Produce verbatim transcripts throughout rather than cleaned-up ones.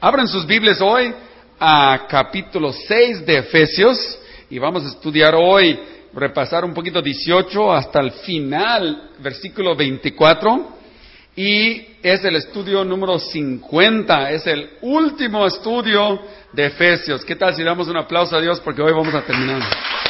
Abran sus Biblias hoy a capítulo seis de Efesios y vamos a estudiar hoy, repasar un poquito dieciocho hasta el final, versículo veinticuatro. Y es el estudio número cincuenta, es el último estudio de Efesios. ¿Qué tal si damos un aplauso a Dios porque hoy vamos a terminar?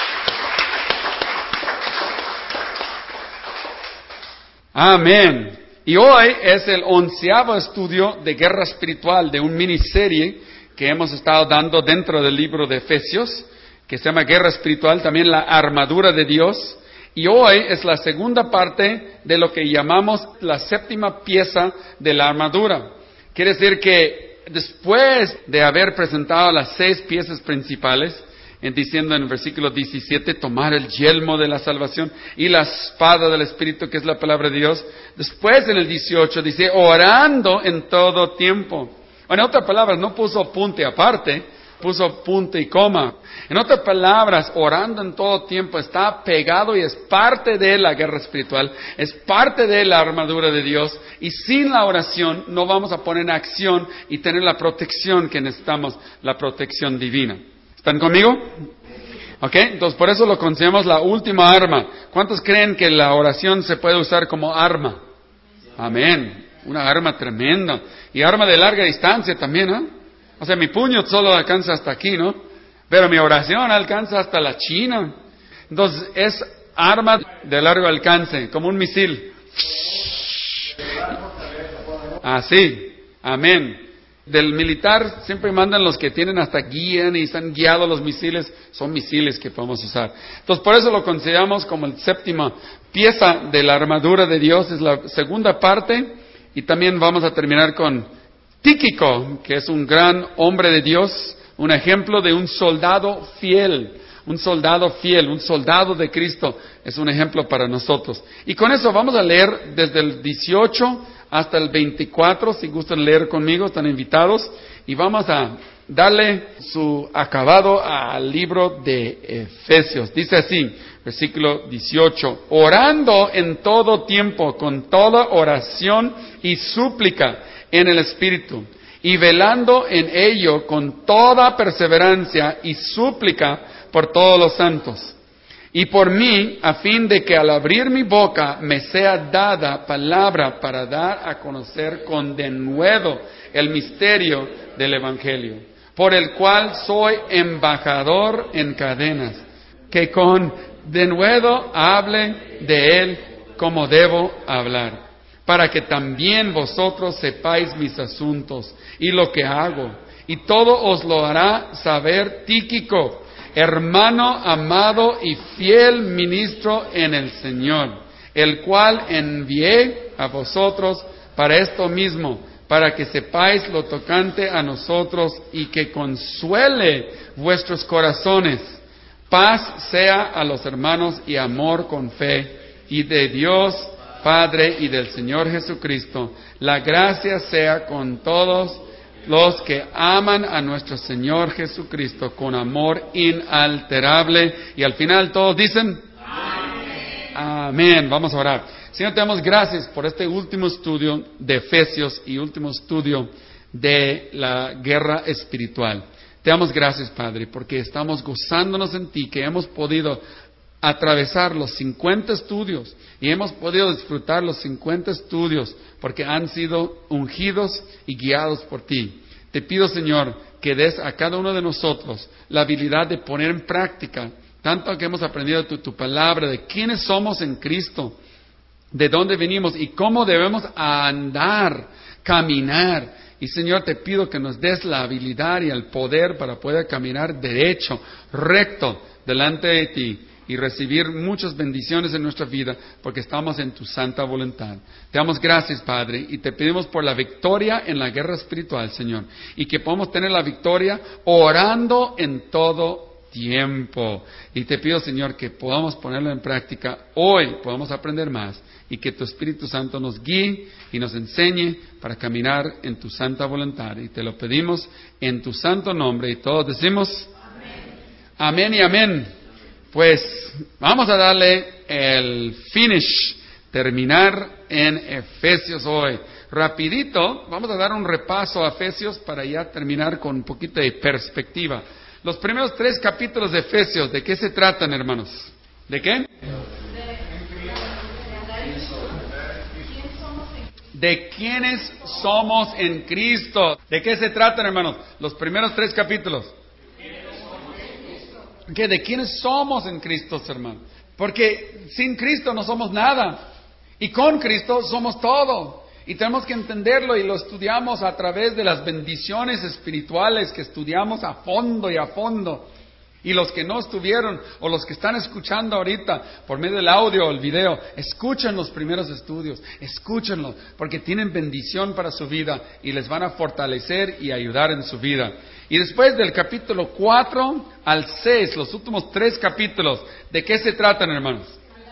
Amén. Y hoy es el onceavo estudio de guerra espiritual de un miniserie que hemos estado dando dentro del libro de Efesios, que se llama Guerra Espiritual, también la armadura de Dios. Y hoy es la segunda parte de lo que llamamos la séptima pieza de la armadura. Quiere decir que después de haber presentado las seis piezas principales, en diciendo en el versículo diecisiete, tomar el yelmo de la salvación y la espada del Espíritu, que es la palabra de Dios. Después en el dieciocho dice, orando en todo tiempo. En otras palabras, no puso punto aparte, puso punto y coma. En otras palabras, orando en todo tiempo está pegado y es parte de la guerra espiritual, es parte de la armadura de Dios, y sin la oración no vamos a poner en acción y tener la protección que necesitamos, la protección divina. ¿Están conmigo? Ok, entonces por eso lo consideramos la última arma. ¿Cuántos creen que la oración se puede usar como arma? Amén. Una arma tremenda. Y arma de larga distancia también, ¿no? O sea, mi puño solo alcanza hasta aquí, ¿no? Pero mi oración alcanza hasta la China. Entonces, es arma de largo alcance, como un misil. Así, amén. Del militar siempre mandan los que tienen hasta guían y están guiados los misiles. Son misiles que podemos usar. Entonces, por eso lo consideramos como la séptima pieza de la armadura de Dios. Es la segunda parte. Y también vamos a terminar con Tíquico, que es un gran hombre de Dios, un ejemplo de un soldado fiel, un soldado fiel, un soldado de Cristo, es un ejemplo para nosotros. Y con eso vamos a leer desde el dieciocho hasta el veinticuatro, si gustan leer conmigo, están invitados, y vamos a darle su acabado al libro de Efesios. Dice así, versículo dieciocho, orando en todo tiempo, con toda oración y súplica, en el Espíritu, y velando en ello con toda perseverancia y súplica por todos los santos, y por mí, a fin de que al abrir mi boca me sea dada palabra para dar a conocer con denuedo el misterio del Evangelio, por el cual soy embajador en cadenas, que con denuedo hable de él como debo hablar, para que también vosotros sepáis mis asuntos y lo que hago. Y todo os lo hará saber Tíquico, hermano amado y fiel ministro en el Señor, el cual envié a vosotros para esto mismo, para que sepáis lo tocante a nosotros y que consuele vuestros corazones. Paz sea a los hermanos y amor con fe, y de Dios Padre y del Señor Jesucristo, la gracia sea con todos los que aman a nuestro Señor Jesucristo con amor inalterable. Y al final todos dicen, Amén. Amén. Vamos a orar. Señor, te damos gracias por este último estudio de Efesios y último estudio de la guerra espiritual. Te damos gracias, Padre, porque estamos gozándonos en ti, que hemos podido atravesar los cincuenta estudios y hemos podido disfrutar los cincuenta estudios porque han sido ungidos y guiados por ti. Te pido, Señor, que des a cada uno de nosotros la habilidad de poner en práctica tanto que hemos aprendido tu, tu palabra, de quiénes somos en Cristo, de dónde venimos y cómo debemos andar, caminar. Y Señor, te pido que nos des la habilidad y el poder para poder caminar derecho, recto, delante de ti y recibir muchas bendiciones en nuestra vida porque estamos en tu santa voluntad. Te damos gracias, Padre, y te pedimos por la victoria en la guerra espiritual, Señor, y que podamos tener la victoria orando en todo tiempo. Y te pido, Señor, que podamos ponerlo en práctica hoy, podamos aprender más y que tu Espíritu Santo nos guíe y nos enseñe para caminar en tu santa voluntad. Y te lo pedimos en tu santo nombre y todos decimos amén, amén y amén. Pues vamos a darle el finish, terminar en Efesios hoy. rapidito, vamos a dar un repaso a Efesios para ya terminar con un poquito de perspectiva. Los primeros tres capítulos de Efesios, ¿de qué se tratan, hermanos? ¿De qué? ¿De quiénes somos en Cristo? ¿De qué se tratan, hermanos? Los primeros tres capítulos. ¿Qué? ¿De quiénes somos en Cristo, hermanos? Porque sin Cristo no somos nada. Y con Cristo somos todo. Y tenemos que entenderlo y lo estudiamos a través de las bendiciones espirituales que estudiamos a fondo y a fondo. Y los que no estuvieron o los que están escuchando ahorita por medio del audio o el video, escuchen los primeros estudios, escúchenlos, porque tienen bendición para su vida y les van a fortalecer y ayudar en su vida. Y después del capítulo cuatro al seis, los últimos tres capítulos, ¿de qué se tratan, hermanos?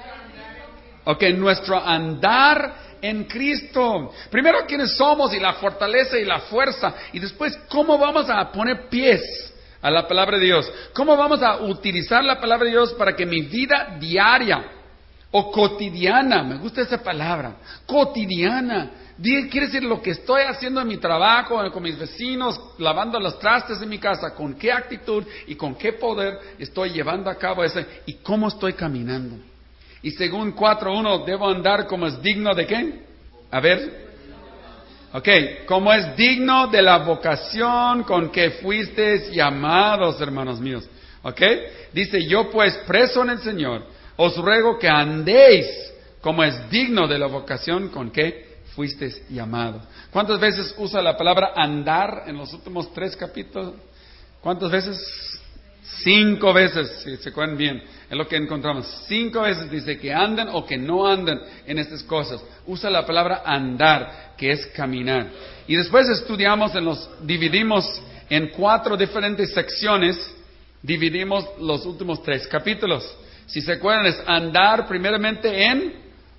Ok, nuestro andar en Cristo. Primero, quiénes somos y la fortaleza y la fuerza. Y después, cómo vamos a poner pies a la palabra de Dios. ¿Cómo vamos a utilizar la palabra de Dios para que mi vida diaria o cotidiana, me gusta esa palabra, cotidiana, quiere decir lo que estoy haciendo en mi trabajo, con mis vecinos, lavando los trastes en mi casa, con qué actitud y con qué poder estoy llevando a cabo eso y cómo estoy caminando? Y según cuatro uno, debo andar como es digno de ¿qué? A ver. Ok, como es digno de la vocación con que fuisteis llamados, hermanos míos. Ok, dice, yo pues preso en el Señor, os ruego que andéis como es digno de la vocación con que fuisteis llamados. ¿Cuántas veces usa la palabra andar en los últimos tres capítulos? ¿Cuántas veces? Cinco veces, si se acuerdan bien, es lo que encontramos. Cinco veces dice que anden o que no anden en estas cosas. Usa la palabra andar, que es caminar. Y después estudiamos, en los dividimos en cuatro diferentes secciones, dividimos los últimos tres capítulos. Si se acuerdan, es andar primeramente en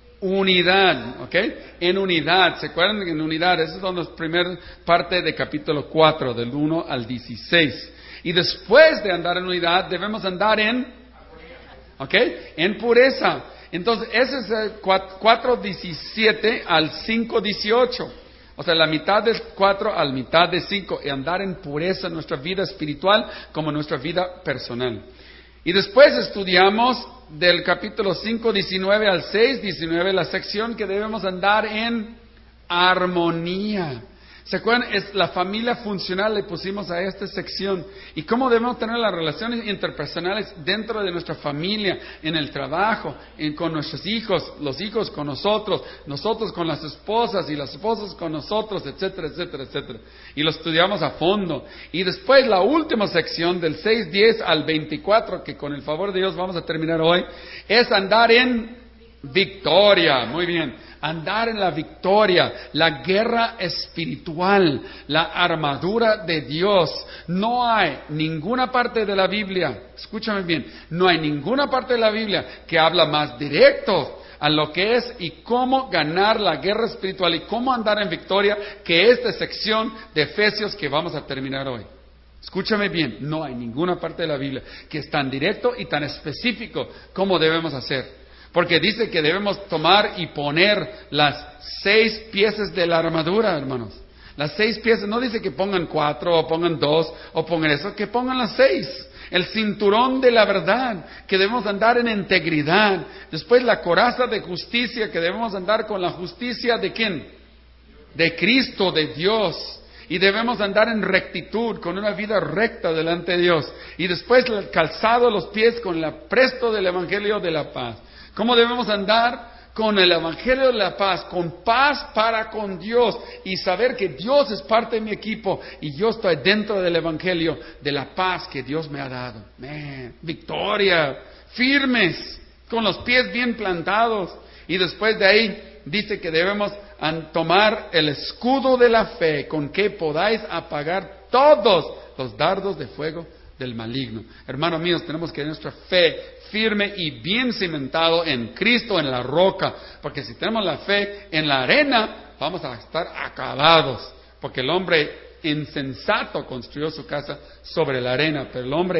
unidad, ¿ok? En unidad, ¿se acuerdan? En unidad, esa es la primera parte de capítulo cuatro, del uno al dieciséis. Y después de andar en unidad, debemos andar en, ¿ok? En pureza. Entonces, ese es el cuatro diecisiete al cinco dieciocho. O sea, la mitad del cuatro al mitad de cinco. Y andar en pureza en nuestra vida espiritual como en nuestra vida personal. Y después estudiamos del capítulo cinco diecinueve al seis diecinueve, la sección que debemos andar en armonía. ¿Se acuerdan? Es la familia funcional, le pusimos a esta sección. Y cómo debemos tener las relaciones interpersonales dentro de nuestra familia, en el trabajo, en, con nuestros hijos, los hijos con nosotros, nosotros con las esposas y las esposas con nosotros, etcétera, etcétera, etcétera. Y lo estudiamos a fondo. Y después la última sección, del seis diez al veinticuatro, que con el favor de Dios vamos a terminar hoy, es andar en victoria. Muy bien. Andar en la victoria, la guerra espiritual, la armadura de Dios. No hay ninguna parte de la Biblia, escúchame bien, no hay ninguna parte de la Biblia que habla más directo a lo que es y cómo ganar la guerra espiritual y cómo andar en victoria que esta sección de Efesios que vamos a terminar hoy. Escúchame bien, no hay ninguna parte de la Biblia que es tan directo y tan específico como debemos hacer. Porque dice que debemos tomar y poner las seis piezas de la armadura, hermanos. Las seis piezas, no dice que pongan cuatro o pongan dos o pongan eso, que pongan las seis. El cinturón de la verdad, que debemos andar en integridad. Después la coraza de justicia, que debemos andar con la justicia de ¿quién? De Cristo, de Dios. Y debemos andar en rectitud, con una vida recta delante de Dios. Y después el calzado de los pies con el apresto del Evangelio de la paz. ¿Cómo debemos andar? Con el Evangelio de la paz, con paz para con Dios y saber que Dios es parte de mi equipo y yo estoy dentro del Evangelio de la paz que Dios me ha dado. Man, victoria, firmes, con los pies bien plantados. Y después de ahí dice que debemos tomar el escudo de la fe con que podáis apagar todos los dardos de fuego del maligno. Hermanos míos, tenemos que tener nuestra fe firme y bien cimentado en Cristo, en la roca, porque si tenemos la fe en la arena, vamos a estar acabados, porque el hombre insensato construyó su casa sobre la arena, pero el hombre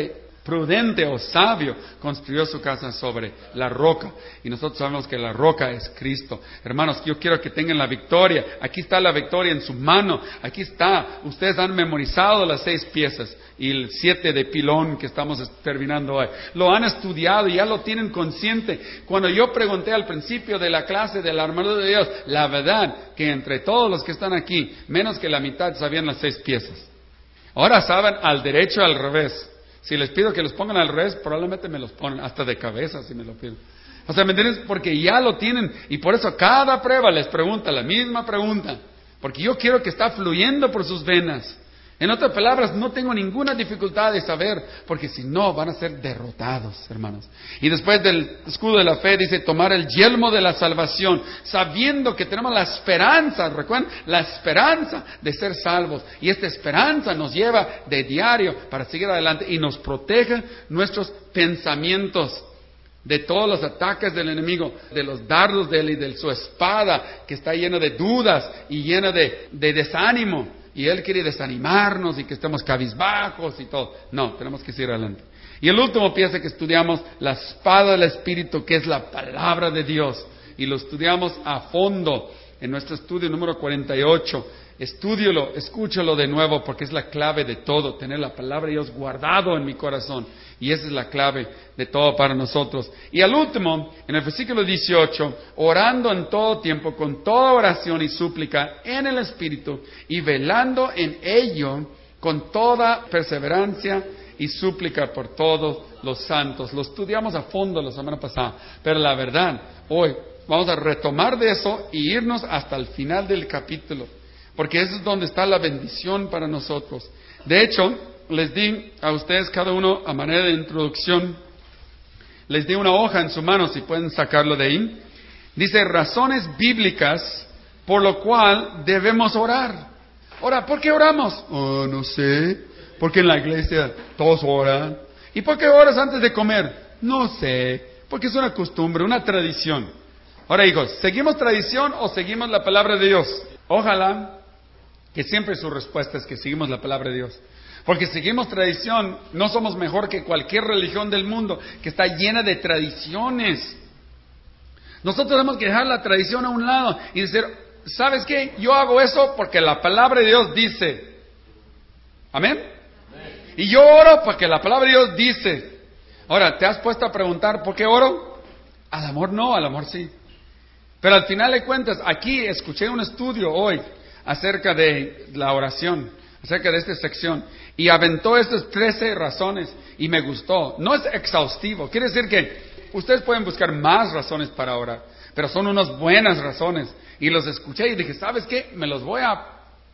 prudente o sabio construyó su casa sobre la roca. Y nosotros sabemos que la roca es Cristo. Hermanos, yo quiero que tengan la victoria. Aquí está la victoria en su mano. Aquí está. Ustedes han memorizado las seis piezas y el siete de pilón que estamos terminando hoy. Lo han estudiado y ya lo tienen consciente. Cuando yo pregunté al principio de la clase de la armadura de Dios, la verdad que entre todos los que están aquí, menos que la mitad sabían las seis piezas. Ahora saben al derecho y al revés. Si les pido que los pongan al revés, probablemente me los ponen hasta de cabeza si me lo piden. O sea, ¿me entiendes? Porque ya lo tienen y por eso cada prueba les pregunta la misma pregunta. Porque yo quiero que está fluyendo por sus venas. En otras palabras, no tengo ninguna dificultad de saber, porque si no, van a ser derrotados, hermanos. Y después del escudo de la fe dice, tomar el yelmo de la salvación, sabiendo que tenemos la esperanza, ¿recuerdan? La esperanza de ser salvos. Y esta esperanza nos lleva de diario para seguir adelante y nos protege nuestros pensamientos de todos los ataques del enemigo, de los dardos de él y de su espada, que está llena de dudas y llena de, de desánimo. Y Él quiere desanimarnos y que estemos cabizbajos y todo. No, tenemos que seguir adelante. Y el último pieza que estudiamos, la espada del Espíritu, que es la palabra de Dios. Y lo estudiamos a fondo en nuestro estudio número cuarenta y ocho. Estúdialo, escúchalo de nuevo, porque es la clave de todo, tener la palabra de Dios guardado en mi corazón. Y esa es la clave de todo para nosotros. Y al último, en el versículo dieciocho, orando en todo tiempo, con toda oración y súplica en el Espíritu, y velando en ello con toda perseverancia y súplica por todos los santos. Lo estudiamos a fondo la semana pasada, pero la verdad, hoy vamos a retomar de eso y irnos hasta el final del capítulo. Porque eso es donde está la bendición para nosotros. De hecho, les di a ustedes cada uno, a manera de introducción, les di una hoja en su mano, si pueden sacarlo de ahí. Dice, razones bíblicas por lo cual debemos orar. Ahora, ¿por qué oramos? Oh, no sé. Porque en la iglesia todos oran. ¿Y por qué oras antes de comer? No sé. Porque es una costumbre, una tradición. Ahora, hijos, ¿seguimos tradición o seguimos la palabra de Dios? Ojalá que siempre su respuesta es que seguimos la palabra de Dios. Porque seguimos tradición, no somos mejor que cualquier religión del mundo que está llena de tradiciones. Nosotros tenemos que dejar la tradición a un lado y decir, ¿sabes qué? Yo hago eso porque la palabra de Dios dice. ¿Amén? Amén. Y yo oro porque la palabra de Dios dice. Ahora, ¿te has puesto a preguntar por qué oro? Al amor no, al amor sí. Pero al final de cuentas, aquí escuché un estudio hoy acerca de la oración, acerca de esta sección, y aventó estas trece razones, y me gustó. No es exhaustivo, quiere decir que ustedes pueden buscar más razones para orar, pero son unas buenas razones, y los escuché y dije, ¿sabes qué? Me los voy a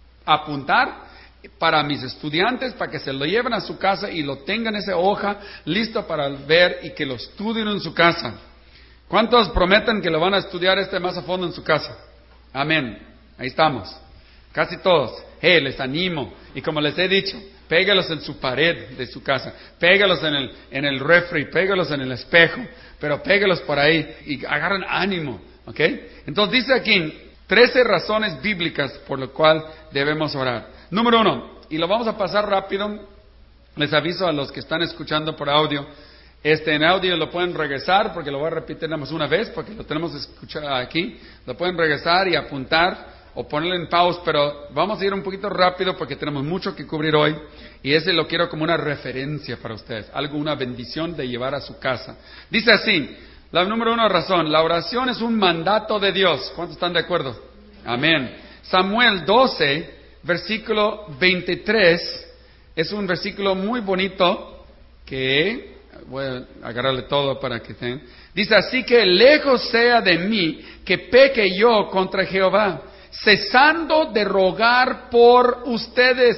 apuntar para mis estudiantes, para que se lo lleven a su casa y lo tengan esa hoja listo para ver y que lo estudien en su casa. ¿Cuántos prometen que lo van a estudiar este más a fondo en su casa? Amén. Ahí estamos. Casi todos. Hey, les animo. Y como les he dicho, pégalos en su pared de su casa. Pégalos en el, en el refri. Pégalos en el espejo. Pero pégalos por ahí y agarren ánimo. ¿Ok? Entonces dice aquí, trece razones bíblicas por lo cual debemos orar. Número uno, y lo vamos a pasar rápido. Les aviso a los que están escuchando por audio. Este en audio lo pueden regresar, porque lo voy a repetir nada más una vez, porque lo tenemos que escuchar aquí. Lo pueden regresar y apuntar o ponerlo en pause, pero vamos a ir un poquito rápido porque tenemos mucho que cubrir hoy. Y ese lo quiero como una referencia para ustedes, algo, una bendición de llevar a su casa. Dice así, la número uno razón, la oración es un mandato de Dios. ¿Cuántos están de acuerdo? Amén. Samuel doce, versículo veintitrés, es un versículo muy bonito que... voy a agarrarle todo para que estén. Dice, así que lejos sea de mí que peque yo contra Jehová, cesando de rogar por ustedes.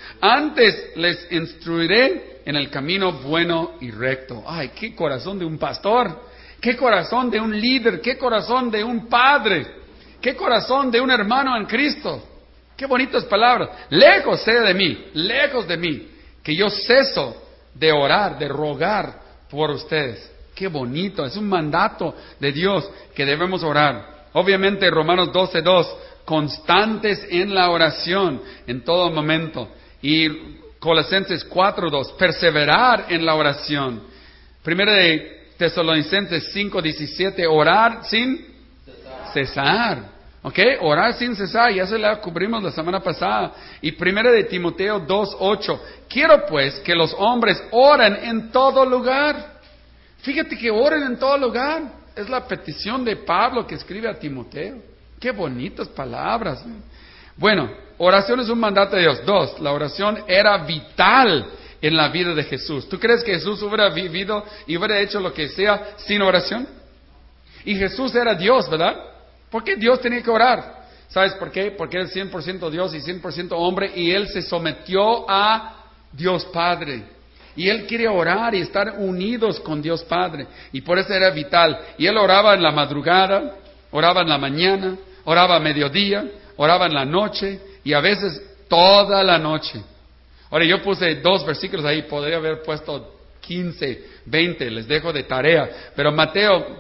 Antes les instruiré en el camino bueno y recto. Ay, qué corazón de un pastor, qué corazón de un líder, qué corazón de un padre, qué corazón de un hermano en Cristo. Qué bonitas palabras. Lejos sea de mí, lejos de mí, que yo ceso de orar, de rogar por ustedes. Qué bonito, es un mandato de Dios que debemos orar. Obviamente Romanos doce dos, constantes en la oración en todo momento. Y Colosenses cuatro dos, perseverar en la oración. Primera de Tesalonicenses cinco diecisiete, orar sin cesar. cesar. ¿Ok? Orar sin cesar, ya se la cubrimos la semana pasada. Y primera de Timoteo dos ocho, quiero pues que los hombres oren en todo lugar. Fíjate que oren en todo lugar. Es la petición de Pablo que escribe a Timoteo. Qué bonitas palabras. ¿Eh? Bueno, oración es un mandato de Dios. Dos, la oración era vital en la vida de Jesús. ¿Tú crees que Jesús hubiera vivido y hubiera hecho lo que sea sin oración? Y Jesús era Dios, ¿verdad? ¿Por qué Dios tenía que orar? ¿Sabes por qué? Porque Él es cien por ciento Dios y cien por ciento hombre y Él se sometió a Dios Padre. Y Él quiere orar y estar unidos con Dios Padre. Y por eso era vital. Y Él oraba en la madrugada, oraba en la mañana, oraba a mediodía, oraba en la noche y a veces toda la noche. Ahora yo puse dos versículos ahí, podría haber puesto quince, veinte, les dejo de tarea. Pero Mateo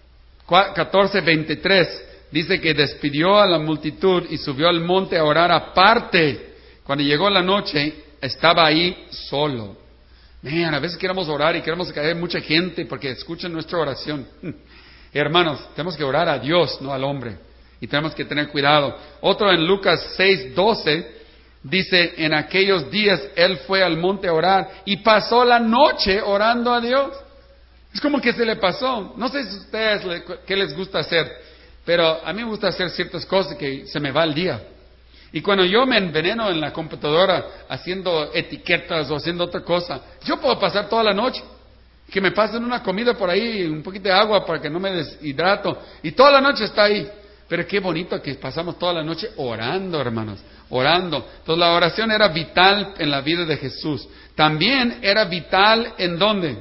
catorce veintitrés dice que despidió a la multitud y subió al monte a orar aparte. Cuando llegó la noche, estaba ahí solo. Man, a veces queremos orar y queremos que haya mucha gente porque escuchen nuestra oración. Hermanos, tenemos que orar a Dios, no al hombre. Y tenemos que tener cuidado. Otro en Lucas seis doce dice, en aquellos días Él fue al monte a orar y pasó la noche orando a Dios. Es como que se le pasó. No sé si a ustedes qué les gusta hacer, pero a mí me gusta hacer ciertas cosas que se me va el día. Y cuando yo me enveneno en la computadora haciendo etiquetas o haciendo otra cosa, yo puedo pasar toda la noche. Que me pasen una comida por ahí, un poquito de agua para que no me deshidrato. Y toda la noche está ahí. Pero qué bonito que pasamos toda la noche orando, hermanos. Orando. Entonces la oración era vital en la vida de Jesús. También era vital ¿en dónde?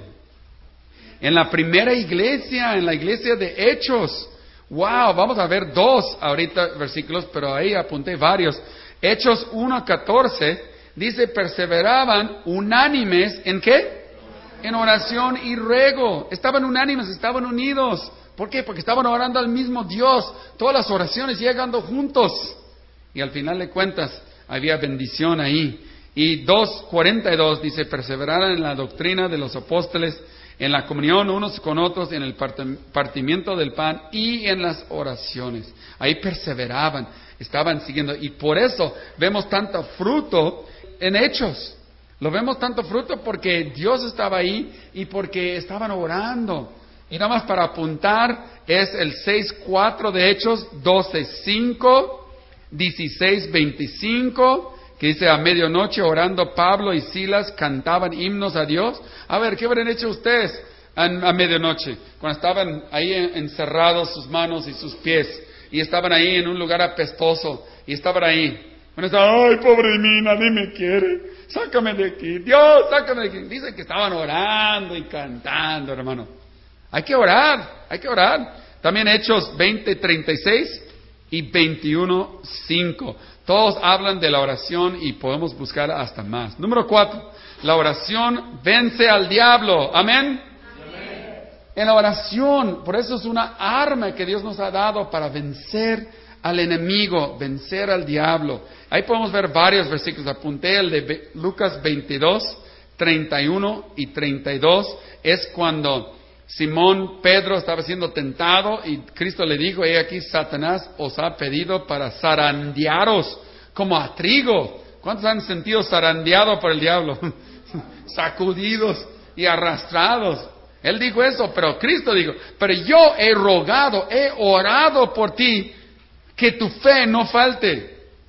En la primera iglesia, en la iglesia de Hechos. Wow, vamos a ver dos ahorita versículos, pero ahí apunté varios. Hechos uno catorce dice, perseveraban unánimes, ¿en qué? En oración y ruego. Estaban unánimes, estaban unidos. ¿Por qué? Porque estaban orando al mismo Dios. Todas las oraciones llegando juntos. Y al final de cuentas, había bendición ahí. Y dos cuarenta y dos dice, perseveraran en la doctrina de los apóstoles, en la comunión unos con otros, en el partimiento del pan y en las oraciones. Ahí perseveraban, estaban siguiendo. Y por eso vemos tanto fruto en Hechos. Lo vemos tanto fruto porque Dios estaba ahí y porque estaban orando. Y nada más para apuntar, es el seis cuatro de Hechos, doce cinco, dieciséis veinticinco, que dice, a medianoche orando Pablo y Silas cantaban himnos a Dios. A ver, ¿qué habrían hecho ustedes a, a medianoche? Cuando estaban ahí encerrados sus manos y sus pies, y estaban ahí en un lugar apestoso, y estaban ahí. Bueno, estaban, ay, pobre de mí, nadie me quiere, sácame de aquí, Dios, sácame de aquí. Dicen que estaban orando y cantando, hermano. Hay que orar, hay que orar. También Hechos veinte treinta y seis y veintiuno cinco. Todos hablan de la oración y podemos buscar hasta más. Número cuatro, la oración vence al diablo. Amén. Amén. En la oración, por eso es una arma que Dios nos ha dado para vencer al enemigo, vencer al diablo. Ahí podemos ver varios versículos. Apunté el de Lucas veintidós, treinta y uno y treinta y dos. Es cuando Simón Pedro estaba siendo tentado y Cristo le dijo, he aquí Satanás os ha pedido para zarandearos como a trigo. ¿Cuántos han sentido zarandeado por el diablo? Sacudidos y arrastrados. Él dijo eso, pero Cristo dijo, pero yo he rogado, he orado por ti, que tu fe no falte.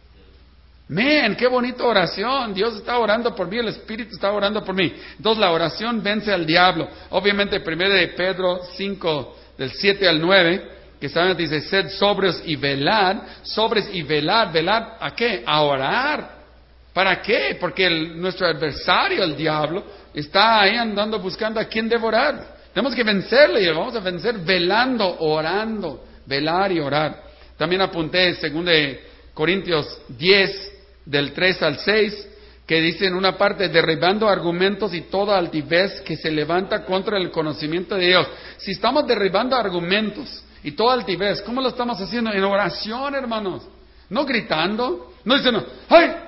Man, qué bonita oración. Dios está orando por mí, el Espíritu está orando por mí. Entonces la oración vence al diablo. Obviamente, primero de Pedro cinco, del siete al nueve, que saben, dice, sed sobrios y velad. Sobres y velad, velad, ¿a qué? A orar. ¿Para qué? Porque el, nuestro adversario, el diablo, está ahí andando buscando a quién devorar. Tenemos que vencerle y lo vamos a vencer velando, orando, velar y orar. También apunté segundo de Corintios diez, del tres al seis, que dice en una parte, derribando argumentos y toda altivez que se levanta contra el conocimiento de Dios. Si estamos derribando argumentos y toda altivez, ¿cómo lo estamos haciendo? En oración, hermanos. No gritando, no diciendo, ¡ay!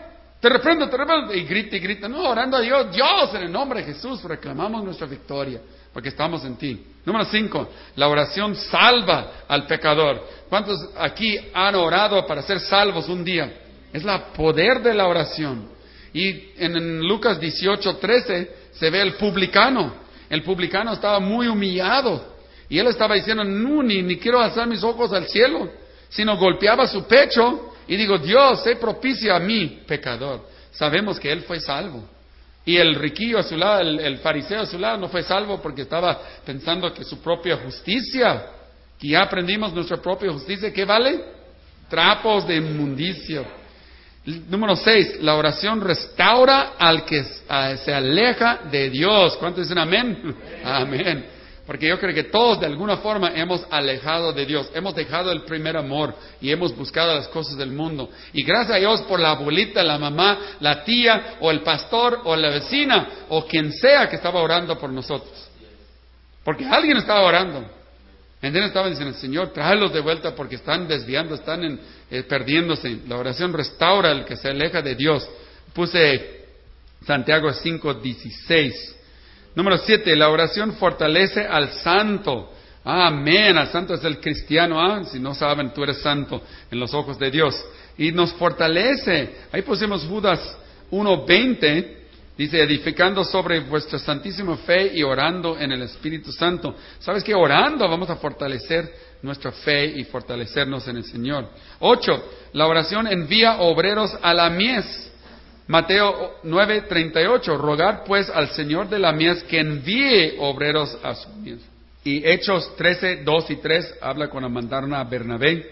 te reprendo, te reprendo, y grita y grita, no, orando a Dios, Dios, en el nombre de Jesús, reclamamos nuestra victoria, porque estamos en ti. Número cinco, la oración salva al pecador. ¿Cuántos aquí han orado para ser salvos un día? Es el poder de la oración. Y en, en Lucas dieciocho, trece, se ve el publicano. El publicano estaba muy humillado, y él estaba diciendo, no, ni, ni quiero alzar mis ojos al cielo, sino golpeaba su pecho, y digo, Dios, sé propicio a mí, pecador. Sabemos que él fue salvo. Y el riquillo a su lado, el, el fariseo a su lado, no fue salvo porque estaba pensando que su propia justicia, que ya aprendimos nuestra propia justicia, ¿qué vale? Trapos de inmundicia. Número seis, la oración restaura al que uh, se aleja de Dios. ¿Cuántos dicen amén? Amén. Porque yo creo que todos de alguna forma hemos alejado de Dios, hemos dejado el primer amor y hemos buscado las cosas del mundo. Y gracias a Dios por la abuelita, la mamá, la tía, o el pastor, o la vecina, o quien sea que estaba orando por nosotros. Porque alguien estaba orando. Entonces estaban diciendo, Señor, tráelos de vuelta porque están desviando, están en, eh, perdiéndose. La oración restaura al que se aleja de Dios. Puse Santiago cinco dieciséis. Número siete, la oración fortalece al santo. Amén, al santo es el cristiano. ¿Ah? Si no saben, tú eres santo en los ojos de Dios. Y nos fortalece. Ahí pusimos Judas uno veinte. Dice, edificando sobre vuestra santísima fe y orando en el Espíritu Santo. ¿Sabes qué? Orando vamos a fortalecer nuestra fe y fortalecernos en el Señor. Ocho, la oración envía obreros a la mies. Mateo nueve treinta y ocho, rogad pues al Señor de la mies que envíe obreros a su mies. Y Hechos trece, dos y tres, habla cuando mandaron a Bernabé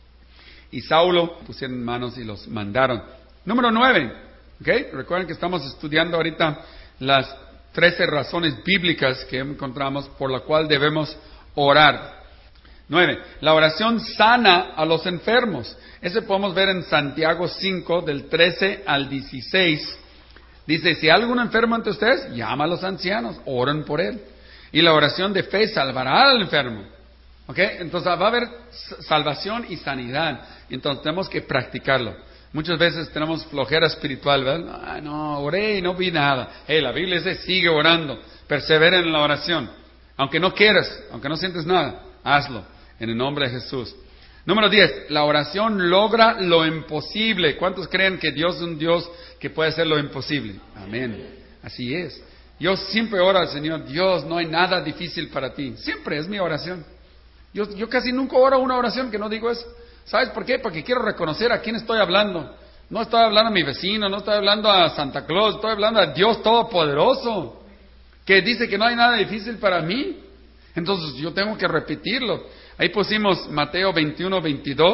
y Saulo, pusieron manos y los mandaron. Número nueve, ¿okay? Recuerden que estamos estudiando ahorita las trece razones bíblicas que encontramos por la cual debemos orar. Nueve, la oración sana a los enfermos. Ese podemos ver en Santiago cinco, del trece al dieciséis. Dice, si hay algún enfermo entre ustedes, llama a los ancianos, oren por él. Y la oración de fe salvará al enfermo. ¿Ok? Entonces va a haber salvación y sanidad. Entonces tenemos que practicarlo. Muchas veces tenemos flojera espiritual, ¿verdad? Ah, no, oré y no vi nada. Hey, la Biblia dice, sigue orando, persevera en la oración. Aunque no quieras, aunque no sientes nada, hazlo. En el nombre de Jesús. Número diez, la oración logra lo imposible. ¿Cuántos creen que Dios es un Dios que puede hacer lo imposible? Amén. Así es. Yo siempre oro al Señor, Dios, no hay nada difícil para ti. Siempre es mi oración. Yo, yo casi nunca oro una oración que no digo eso. ¿Sabes por qué? Porque quiero reconocer a quién estoy hablando. No estoy hablando a mi vecino, no estoy hablando a Santa Claus, estoy hablando a Dios Todopoderoso, que dice que no hay nada difícil para mí. Entonces yo tengo que repetirlo. Ahí pusimos Mateo veintiuno, veintidós.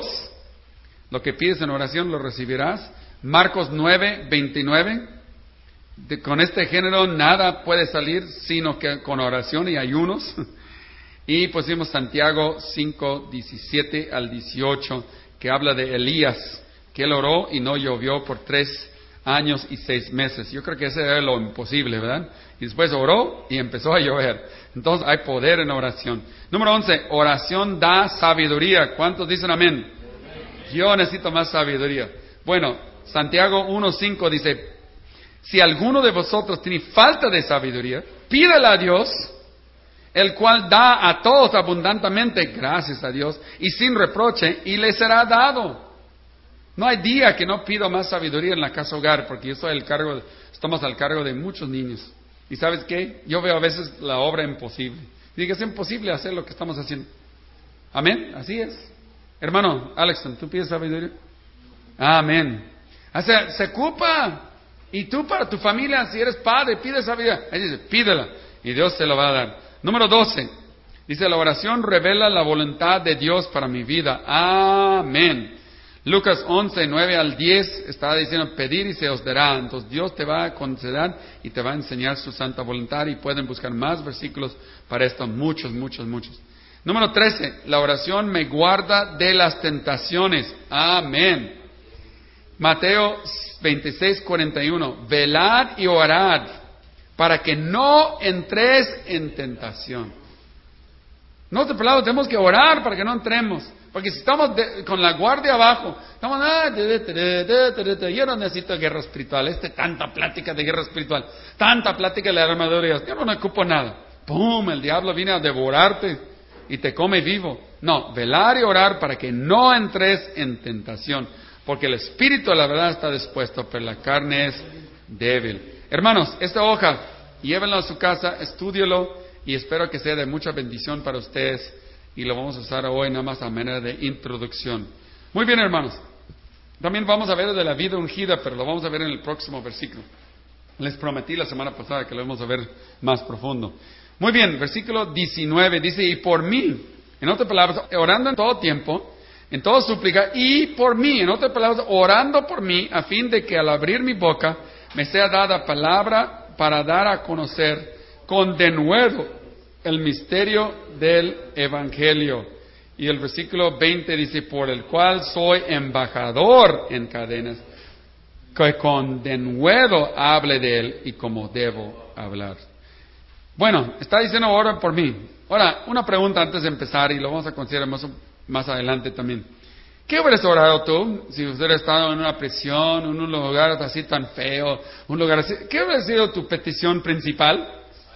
Lo que pides en oración lo recibirás. Marcos nueve, veintinueve. De, con este género nada puede salir sino que con oración y ayunos. Y pusimos Santiago cinco, diecisiete al dieciocho, que habla de Elías, que él oró y no llovió por tres años y seis meses. Yo creo que ese era lo imposible, ¿verdad? Y después oró y empezó a llover. Entonces hay poder en oración. Número once, oración da sabiduría. ¿Cuántos dicen amén? Yo necesito más sabiduría. Bueno, Santiago uno cinco dice, si alguno de vosotros tiene falta de sabiduría, pídala a Dios, el cual da a todos abundantemente, gracias a Dios, y sin reproche, y le será dado. No hay día que no pido más sabiduría en la casa hogar, porque yo estoy al cargo, estamos al cargo de muchos niños. ¿Y sabes qué? Yo veo a veces la obra imposible. Digo, es imposible hacer lo que estamos haciendo. Amén, así es. Hermano, Alexon, ¿tú pides sabiduría? Amén. O sea, se ocupa. Y tú para tu familia, si eres padre, pide sabiduría. Ahí dice, pídela. Y Dios se lo va a dar. Número doce. Dice, la oración revela la voluntad de Dios para mi vida. Amén. Lucas once, nueve al diez, está diciendo, pedir y se os dará. Entonces Dios te va a conceder y te va a enseñar su santa voluntad, y pueden buscar más versículos para esto, muchos, muchos, muchos. Número trece, la oración me guarda de las tentaciones. Amén. Mateo veintiséis, cuarenta y uno, velad y orad para que no entres en tentación. Nosotros, pelados, tenemos que orar para que no entremos. Porque si estamos de, con la guardia abajo, estamos, ah, de, de, de, de, de, de, yo no necesito guerra espiritual, este tanta plática de guerra espiritual, tanta plática de la armadura, yo no ocupo nada. ¡Pum! El diablo viene a devorarte y te come vivo. No, velar y orar para que no entres en tentación, porque el espíritu de la verdad está dispuesto, pero la carne es débil. Hermanos, esta hoja, llévenla a su casa, estúdielo y espero que sea de mucha bendición para ustedes. Y lo vamos a usar hoy nada más a manera de introducción. Muy bien, hermanos. También vamos a ver de la vida ungida, pero lo vamos a ver en el próximo versículo. Les prometí la semana pasada que lo vamos a ver más profundo. Muy bien, versículo diecinueve dice, y por mí, en otras palabras, orando en todo tiempo, en todo súplica, y por mí, en otras palabras, orando por mí, a fin de que al abrir mi boca me sea dada palabra para dar a conocer con denuedo el misterio del Evangelio. Y el versículo veinte dice, por el cual soy embajador en cadenas, que con denuedo hable de él y como debo hablar. Bueno, está diciendo ora por mí. Ahora, una pregunta antes de empezar y lo vamos a considerar más, más adelante también. ¿Qué hubieras orado tú si hubieras estado en una prisión, en un lugar así tan feo, un lugar así? ¿Qué hubiera sido tu petición principal?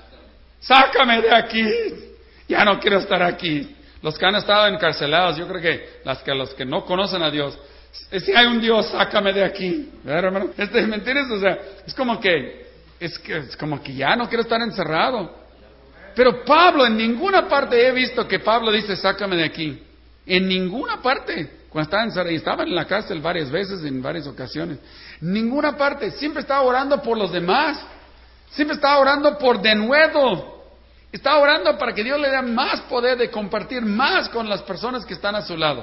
Sácame de aquí, ya no quiero estar aquí. Los que han estado encarcelados, yo creo que, las que los que no conocen a Dios, si hay un Dios, sácame de aquí, ¿verdad, hermano? Este, ¿me entiendes? O sea, es como que, es que, es como que ya no quiero estar encerrado. Pero Pablo, en ninguna parte he visto que Pablo dice, sácame de aquí. En ninguna parte. Cuando estaba encerrado, y estaba en la cárcel varias veces, en varias ocasiones. En ninguna parte. Siempre estaba orando por los demás. Siempre estaba orando por denuedo. Estaba orando para que Dios le dé más poder de compartir más con las personas que están a su lado.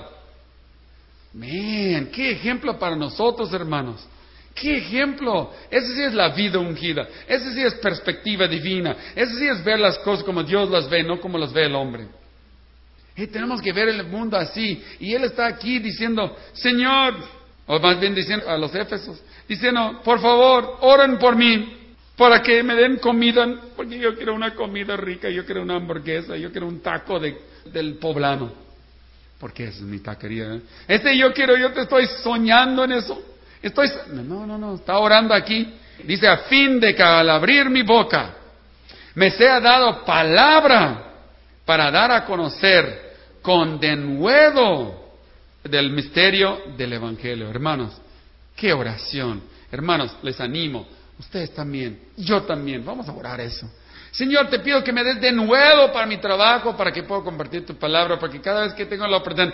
Man, qué ejemplo para nosotros, hermanos. Qué ejemplo. Ese sí es la vida ungida. Ese sí es perspectiva divina. Ese sí es ver las cosas como Dios las ve, no como las ve el hombre. Y tenemos que ver el mundo así. Y Él está aquí diciendo, Señor, o más bien diciendo a los Éfesos, diciendo, por favor, oren por mí. Para que me den comida, porque yo quiero una comida rica, yo quiero una hamburguesa, yo quiero un taco de, del poblano. Porque esa es mi taquería. ¿eh? Este yo quiero, yo te estoy soñando en eso. Estoy, no, no, no, está orando aquí. Dice, a fin de que al abrir mi boca me sea dado palabra para dar a conocer con denuedo del misterio del Evangelio. Hermanos, qué oración. Hermanos, les animo. Ustedes también, yo también, vamos a orar eso. Señor, te pido que me des de nuevo para mi trabajo, para que pueda compartir tu palabra, para que cada vez que tengo la oportunidad...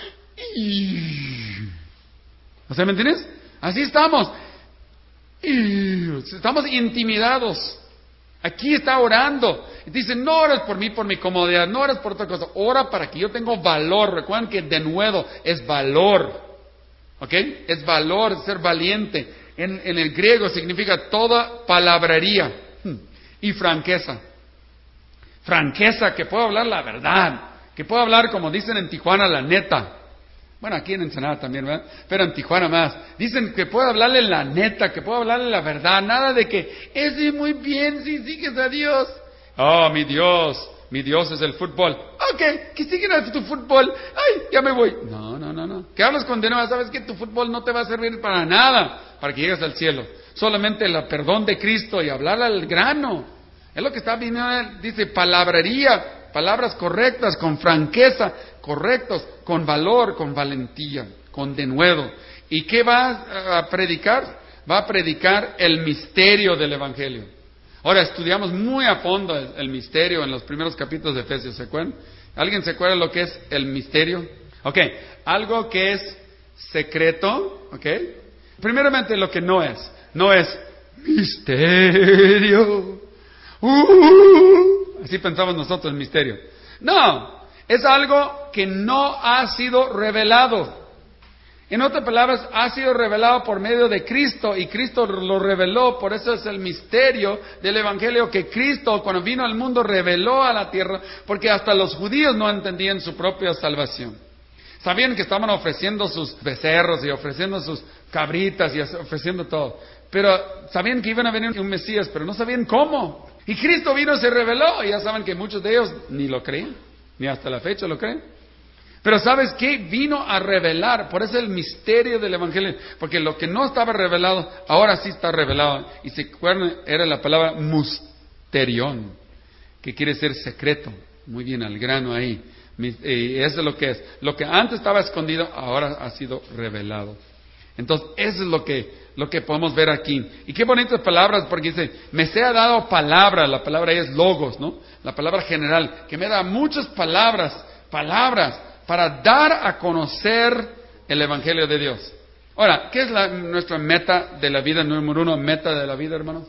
¿O sea, me entiendes? Así estamos. Estamos intimidados. Aquí está orando. Y dice, no ores por mí, por mi comodidad, no ores por otra cosa. Ora para que yo tenga valor. Recuerden que de nuevo es valor. ¿Ok? Es valor, ser valiente. En, en el griego significa toda palabrería y franqueza. Franqueza, que puedo hablar la verdad, que puedo hablar, como dicen en Tijuana, la neta. Bueno, aquí en Ensenada también, ¿verdad? Pero en Tijuana más. Dicen que puedo hablarle la neta, que puedo hablarle la verdad. Nada de que, es sí, muy bien, si sigues a Dios. Oh, mi Dios, mi Dios es el fútbol. Ok, que siguen a tu fútbol. Ay, ya me voy. No, no, no, no. Que hablas con denuedo, sabes que tu fútbol no te va a servir para nada, para que llegues al cielo. Solamente el perdón de Cristo y hablar al grano. Es lo que está viniendo, dice, palabrería, palabras correctas, con franqueza, correctos, con valor, con valentía, con denuedo. ¿Y qué va a predicar? Va a predicar el misterio del Evangelio. Ahora, estudiamos muy a fondo el, el misterio en los primeros capítulos de Efesios, ¿se acuerdan? ¿Alguien se acuerda lo que es el misterio? Ok, algo que es secreto, ok. Primeramente lo que no es, no es misterio. Uh, así pensamos nosotros, el misterio. No, es algo que no ha sido revelado. En otras palabras, ha sido revelado por medio de Cristo y Cristo lo reveló, por eso es el misterio del Evangelio que Cristo, cuando vino al mundo, reveló a la tierra, porque hasta los judíos no entendían su propia salvación. Sabían que estaban ofreciendo sus becerros y ofreciendo sus cabritas y ofreciendo todo, pero sabían que iban a venir un Mesías, pero no sabían cómo. Y Cristo vino y se reveló, y ya saben que muchos de ellos ni lo creen, ni hasta la fecha lo creen. Pero ¿sabes qué? Vino a revelar, por eso el misterio del Evangelio, porque lo que no estaba revelado, ahora sí está revelado. Y se acuerdan, era la palabra musterión, que quiere decir secreto. Muy bien, al grano ahí. Y eso es lo que es. Lo que antes estaba escondido, ahora ha sido revelado. Entonces, eso es lo que, lo que podemos ver aquí. Y qué bonitas palabras, porque dice, me sea dado palabra, la palabra ahí es logos, ¿no? La palabra general, que me da muchas palabras, palabras, para dar a conocer el Evangelio de Dios. Ahora, ¿qué es la, nuestra meta de la vida, número uno, meta de la vida, hermanos?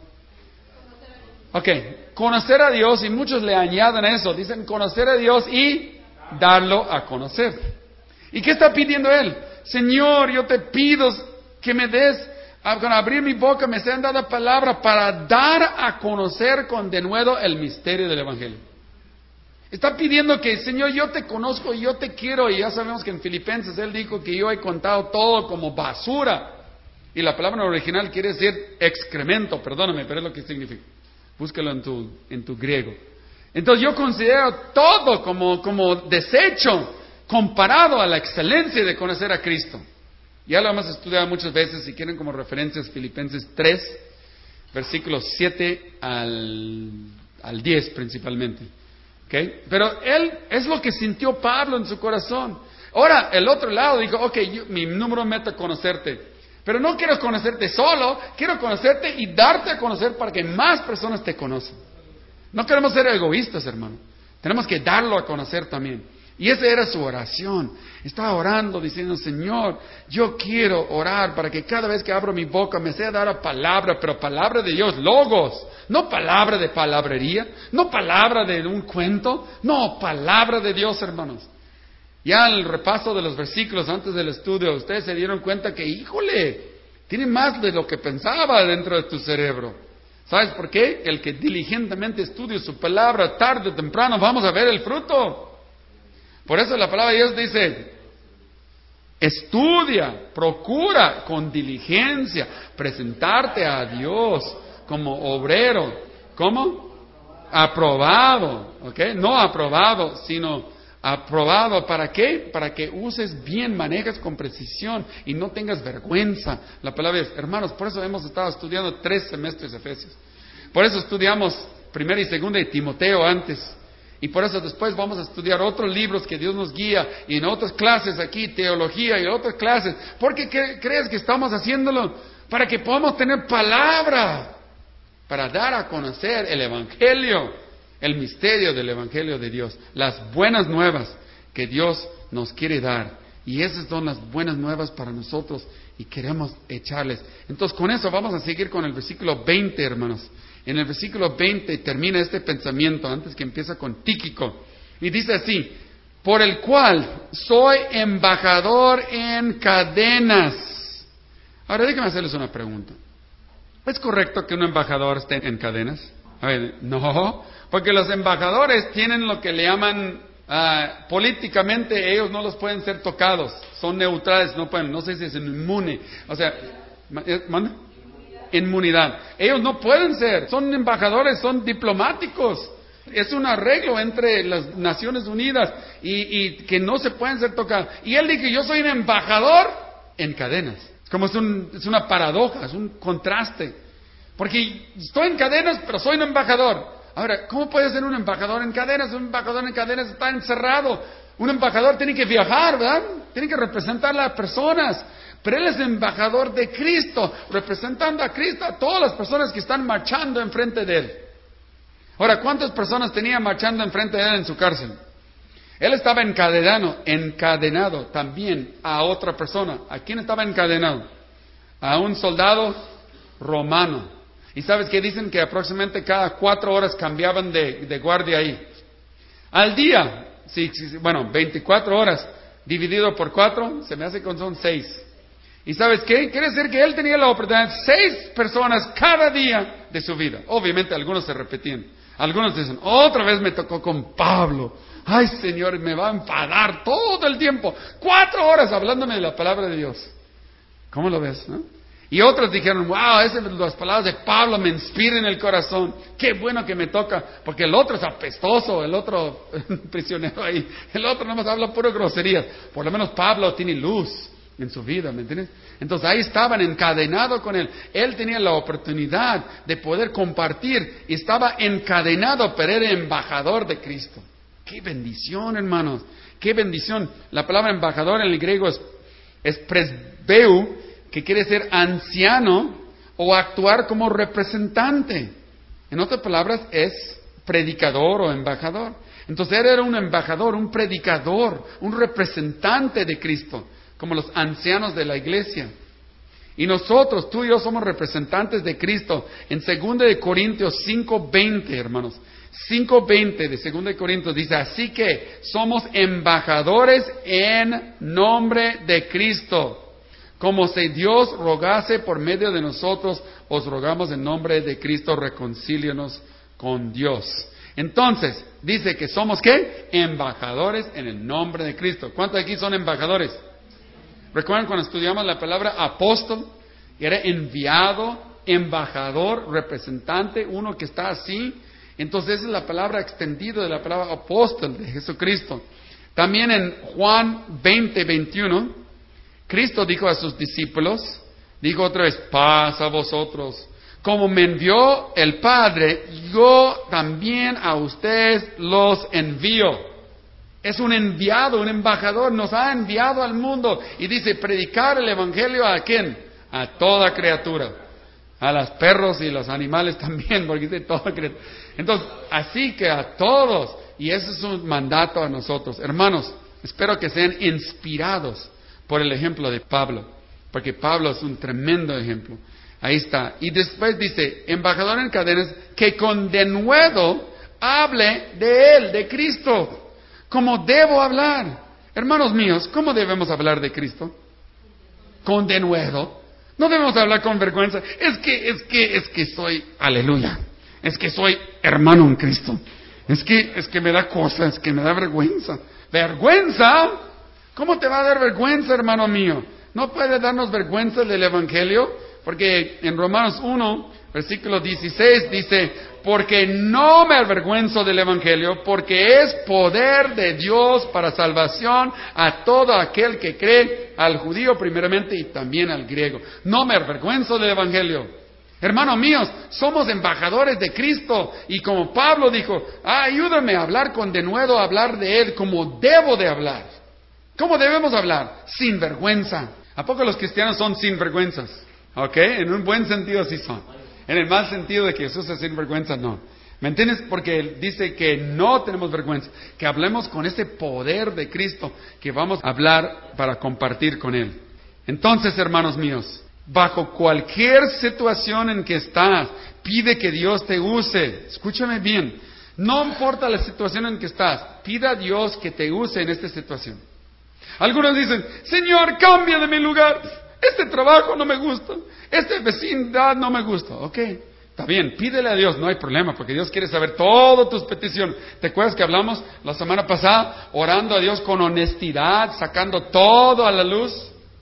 Ok, conocer a Dios, y muchos le añaden eso, dicen conocer a Dios y darlo a conocer. ¿Y qué está pidiendo Él? Señor, yo te pido que me des, con abrir mi boca, me sean dada palabra para dar a conocer con denuedo el misterio del Evangelio. Está pidiendo que, Señor, yo te conozco y yo te quiero, y ya sabemos que en Filipenses Él dijo que yo he contado todo como basura. Y la palabra original quiere decir excremento, perdóname, pero es lo que significa. Búscalo en tu, en tu griego. Entonces yo considero todo como, como desecho comparado a la excelencia de conocer a Cristo. Ya lo hemos estudiado muchas veces, si quieren como referencias, Filipenses tres, versículos siete al, al diez principalmente. ¿Okay? Pero él es lo que sintió Pablo en su corazón. Ahora, el otro lado dijo, ok, yo, mi número meta es conocerte. Pero no quiero conocerte solo, quiero conocerte y darte a conocer para que más personas te conozcan. No queremos ser egoístas, hermano. Tenemos que darlo a conocer también. Y esa era su oración. Estaba orando diciendo, Señor, yo quiero orar para que cada vez que abro mi boca me sea dada palabra, pero palabra de Dios, logos. No palabra de palabrería, no palabra de un cuento, no, palabra de Dios, hermanos. Ya el repaso de los versículos antes del estudio, ustedes se dieron cuenta que, híjole, tiene más de lo que pensaba dentro de tu cerebro. ¿Sabes por qué? El que diligentemente estudie su palabra, tarde o temprano vamos a ver el fruto. Por eso la palabra de Dios dice, estudia, procura con diligencia presentarte a Dios como obrero. ¿Cómo? Aprobado, ¿ok? No aprobado, sino aprobado. ¿Para qué? Para que uses bien, manejes con precisión y no tengas vergüenza. La palabra es, hermanos, por eso hemos estado estudiando tres semestres de Efesios. Por eso estudiamos primera y segunda de Timoteo antes. Y por eso después vamos a estudiar otros libros que Dios nos guía, y en otras clases aquí, teología y otras clases. ¿Por qué cre- crees que estamos haciéndolo? Para que podamos tener palabra, para dar a conocer el Evangelio, el misterio del Evangelio de Dios, las buenas nuevas que Dios nos quiere dar. Y esas son las buenas nuevas para nosotros y queremos echarles. Entonces con eso vamos a seguir con el versículo veinte, hermanos. En el versículo veinte termina este pensamiento, antes que empieza con Tíquico. Y dice así, por el cual soy embajador en cadenas. Ahora déjenme hacerles una pregunta. ¿Es correcto que un embajador esté en cadenas? A ver, no, porque los embajadores tienen lo que le llaman, uh, políticamente ellos no los pueden ser tocados, son neutrales, no pueden, no sé si es inmune, o sea, ¿manda? Inmunidad. Ellos no pueden ser, son embajadores, son diplomáticos. Es un arreglo entre las Naciones Unidas y, y que no se pueden ser tocados. Y él dice, yo soy un embajador en cadenas. Es como es, un, es una paradoja, es un contraste. Porque estoy en cadenas, pero soy un embajador. Ahora, ¿cómo puede ser un embajador en cadenas? Un embajador en cadenas está encerrado. Un embajador tiene que viajar, ¿verdad? Tiene que representar a las personas. Pero él es embajador de Cristo, representando a Cristo, a todas las personas que están marchando enfrente de él. Ahora, ¿cuántas personas tenía marchando enfrente de él en su cárcel? Él estaba encadenado, encadenado también a otra persona. ¿A quién estaba encadenado? A un soldado romano. ¿Y sabes qué dicen? Que aproximadamente cada cuatro horas cambiaban de, de guardia ahí. Al día, sí, sí, bueno, veinticuatro horas, dividido por cuatro, se me hace que son seis. ¿Y sabes qué? Quiere decir que él tenía la oportunidad, seis personas cada día de su vida. Obviamente algunos se repetían. Algunos dicen, otra vez me tocó con Pablo. Ay, Señor, me va a enfadar todo el tiempo. Cuatro horas hablándome de la palabra de Dios. ¿Cómo lo ves? ¿No? Y otros dijeron, wow, esas, las palabras de Pablo me inspiran en el corazón. Qué bueno que me toca, porque el otro es apestoso, el otro prisionero ahí, el otro nomás habla puro groserías. Por lo menos Pablo tiene luz en su vida, ¿me entiendes? Entonces ahí estaban encadenados con él. Él tenía la oportunidad de poder compartir y estaba encadenado, pero era embajador de Cristo. ¡Qué bendición, hermanos! ¡Qué bendición! La palabra embajador en el griego es, es presbeu, que quiere ser anciano o actuar como representante. En otras palabras, es predicador o embajador. Entonces él era un embajador, un predicador, un representante de Cristo, como los ancianos de la iglesia. Y nosotros, tú y yo, somos representantes de Cristo. En segunda de Corintios cinco veinte, hermanos, cinco veinte de segunda de Corintios dice, así que somos embajadores en nombre de Cristo. Como si Dios rogase por medio de nosotros, os rogamos en nombre de Cristo, reconcílienos con Dios. Entonces, dice que somos, ¿qué? Embajadores en el nombre de Cristo. ¿Cuántos de aquí son embajadores? ¿Recuerdan cuando estudiamos la palabra apóstol? Era enviado, embajador, representante, uno que está así. Entonces, esa es la palabra extendida de la palabra apóstol de Jesucristo. También en Juan veinte, veintiuno, Cristo dijo a sus discípulos, dijo otra vez, paz a vosotros. Como me envió el Padre, yo también a ustedes los envío. Es un enviado, un embajador, nos ha enviado al mundo. Y dice, predicar el Evangelio ¿a quién? A toda criatura. A los perros y los animales también, porque dice toda criatura. Entonces, así que a todos. Y ese es un mandato a nosotros. Hermanos, espero que sean inspirados por el ejemplo de Pablo, porque Pablo es un tremendo ejemplo. Ahí está. Y después dice, embajador en cadenas, que con denuedo hable de él, de Cristo, como debo hablar. Hermanos míos, ¿cómo debemos hablar de Cristo? Con denuedo. No debemos hablar con vergüenza. Es que, es que, es que soy, aleluya, es que soy hermano en Cristo. Es que, es que me da cosa, es que me da vergüenza. ¿Vergüenza? ¿Cómo te va a dar vergüenza, hermano mío? ¿No puede darnos vergüenza del Evangelio? Porque en Romanos uno, versículo dieciséis dice, porque no me avergüenzo del Evangelio, porque es poder de Dios para salvación a todo aquel que cree, al judío primeramente y también al griego. No me avergüenzo del Evangelio. Hermanos míos, somos embajadores de Cristo y como Pablo dijo, ah, ayúdame a hablar con denuedo, a hablar de Él como debo de hablar. ¿Cómo debemos hablar? Sin vergüenza. ¿A poco los cristianos son sin vergüenzas? ¿Ok? En un buen sentido sí son. En el mal sentido de que Jesús es sin vergüenza, no. ¿Me entiendes? Porque Él dice que no tenemos vergüenza. Que hablemos con ese poder de Cristo que vamos a hablar para compartir con Él. Entonces, hermanos míos, bajo cualquier situación en que estás, pide que Dios te use. Escúchame bien. No importa la situación en que estás, pida a Dios que te use en esta situación. Algunos dicen, Señor, cambia de mi lugar. Este trabajo no me gusta. Esta vecindad no me gusta. Ok, está bien, pídele a Dios, no hay problema, porque Dios quiere saber todas tus peticiones. ¿Te acuerdas que hablamos la semana pasada, orando a Dios con honestidad, sacando todo a la luz?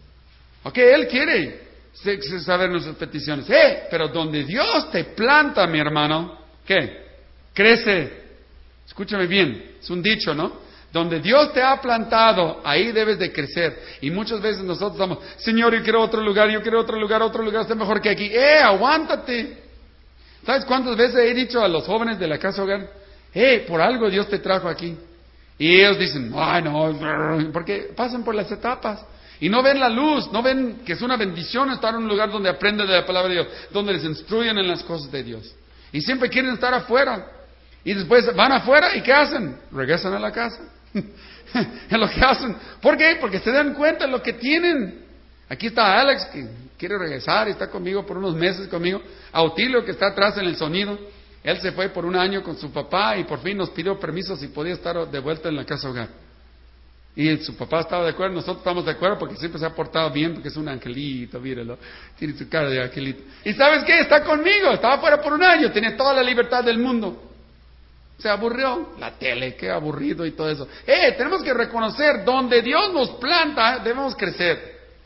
Ok, Él quiere saber nuestras peticiones. Eh, pero donde Dios te planta, mi hermano, ¿qué? Crece. Escúchame bien, es un dicho, ¿no? Donde Dios te ha plantado, ahí debes de crecer. Y muchas veces nosotros estamos, Señor, yo quiero otro lugar, yo quiero otro lugar, otro lugar está mejor que aquí. ¡Eh, aguántate! ¿Sabes cuántas veces he dicho a los jóvenes de la casa hogar? ¡Eh, por algo Dios te trajo aquí! Y ellos dicen, ¡ay, no! Porque pasan por las etapas. Y no ven la luz, no ven que es una bendición estar en un lugar donde aprenden de la palabra de Dios, donde les instruyen en las cosas de Dios. Y siempre quieren estar afuera. Y después van afuera y ¿qué hacen? Regresan a la casa. Es lo que hacen. ¿Por qué? Porque se dan cuenta de lo que tienen. Aquí está Alex, que quiere regresar y está conmigo por unos meses conmigo. Autilio, que está atrás en el sonido. Él se fue por un año con su papá y por fin nos pidió permiso si podía estar de vuelta en la casa hogar. Y su papá estaba de acuerdo, nosotros estamos de acuerdo porque siempre se ha portado bien, porque es un angelito, míralo, tiene su cara de angelito. ¿Y sabes qué? Está conmigo, estaba fuera por un año, tenía toda la libertad del mundo. Se aburrió, la tele, qué aburrido y todo eso. Eh, tenemos que reconocer, donde Dios nos planta, debemos crecer.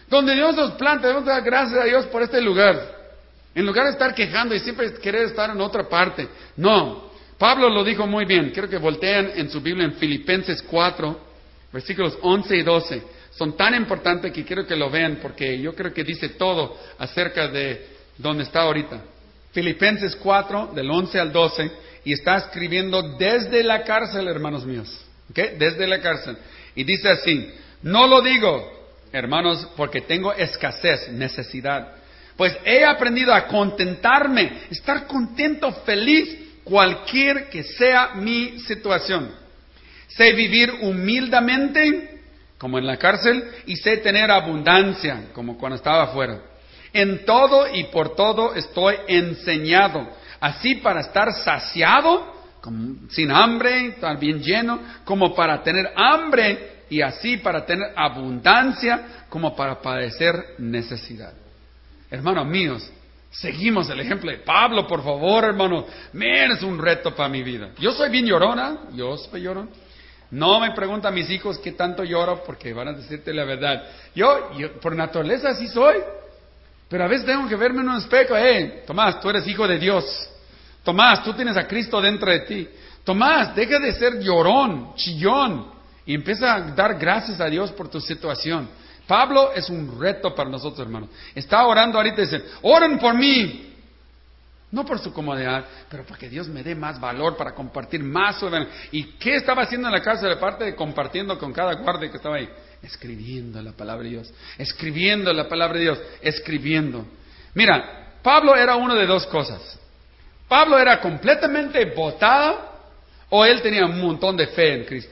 Donde Dios nos planta, debemos dar gracias a Dios por este lugar. En lugar de estar quejando y siempre querer estar en otra parte. No. Pablo lo dijo muy bien. Quiero que volteen en su Biblia en Filipenses cuatro, versículos once y doce. Son tan importantes que quiero que lo vean porque yo creo que dice todo acerca de donde está ahorita. Filipenses cuatro, del once al doce. Y está escribiendo desde la cárcel, hermanos míos. ¿Okay? Desde la cárcel. Y dice así: no lo digo, hermanos, porque tengo escasez, necesidad. Pues he aprendido a contentarme, estar contento, feliz, cualquier que sea mi situación. Sé vivir humildemente, como en la cárcel, y sé tener abundancia, como cuando estaba afuera. En todo y por todo estoy enseñado, así para estar saciado, como, sin hambre, estar bien lleno, como para tener hambre, y así para tener abundancia, como para padecer necesidad. Hermanos míos, seguimos el ejemplo de Pablo, por favor, hermano. Man, es un reto para mi vida. Yo soy bien llorona, yo soy llorón. No me preguntan a mis hijos qué tanto lloro, porque van a decirte la verdad. Yo, yo por naturaleza así soy, pero a veces tengo que verme en un espejo. Hey, Tomás, tú eres hijo de Dios. Tomás, tú tienes a Cristo dentro de ti. Tomás, deja de ser llorón, chillón, y empieza a dar gracias a Dios por tu situación. Pablo es un reto para nosotros, hermanos. Está orando ahorita y dice: oren por mí. No por su comodidad, pero porque Dios me dé más valor para compartir más sobre... ¿Y qué estaba haciendo en la cárcel? Aparte de compartiendo con cada guardia que estaba ahí. Escribiendo la palabra de Dios. Escribiendo la palabra de Dios. Escribiendo. Mira, Pablo era uno de dos cosas. Pablo era completamente botado, o él tenía un montón de fe en Cristo.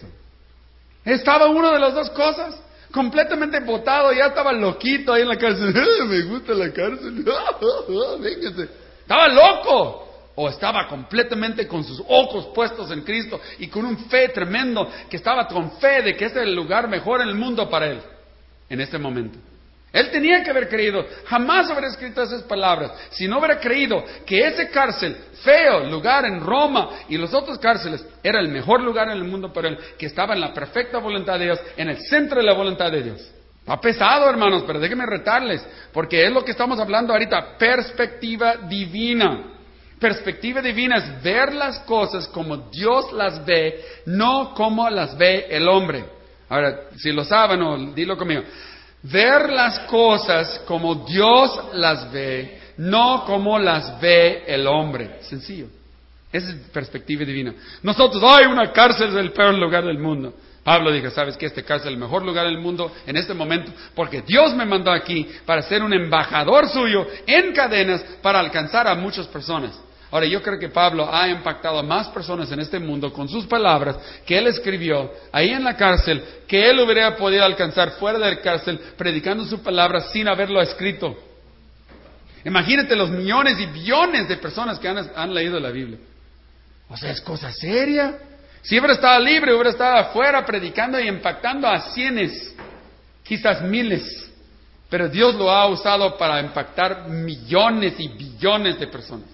Estaba uno de las dos cosas. Completamente botado, ya estaba loquito ahí en la cárcel. Me gusta la cárcel. Véngase. Estaba loco. O estaba completamente con sus ojos puestos en Cristo y con un fe tremendo, que estaba con fe de que este es el lugar mejor en el mundo para él en este momento. Él tenía que haber creído. Jamás hubiera escrito esas palabras si no hubiera creído que ese cárcel, feo lugar en Roma y los otros cárceles, era el mejor lugar en el mundo para él, que estaba en la perfecta voluntad de Dios, en el centro de la voluntad de Dios. Va pesado, hermanos, pero déjenme retarles, porque es lo que estamos hablando ahorita: perspectiva divina. Perspectiva divina es ver las cosas como Dios las ve, no como las ve el hombre. Ahora, si lo saben, o dilo conmigo: ver las cosas como Dios las ve, no como las ve el hombre. Sencillo. Esa es perspectiva divina. Nosotros, ¡ay, una cárcel es el peor lugar del mundo! Pablo dijo: ¿sabes qué? Este cárcel es el mejor lugar del mundo en este momento, porque Dios me mandó aquí para ser un embajador suyo en cadenas para alcanzar a muchas personas. Ahora, yo creo que Pablo ha impactado a más personas en este mundo con sus palabras que él escribió ahí en la cárcel, que él hubiera podido alcanzar fuera de la cárcel predicando su palabra sin haberlo escrito. Imagínate los millones y billones de personas que han, han leído la Biblia. O sea, es cosa seria. Si hubiera estado libre, hubiera estado afuera predicando y impactando a cienes, quizás miles. Pero Dios lo ha usado para impactar millones y billones de personas.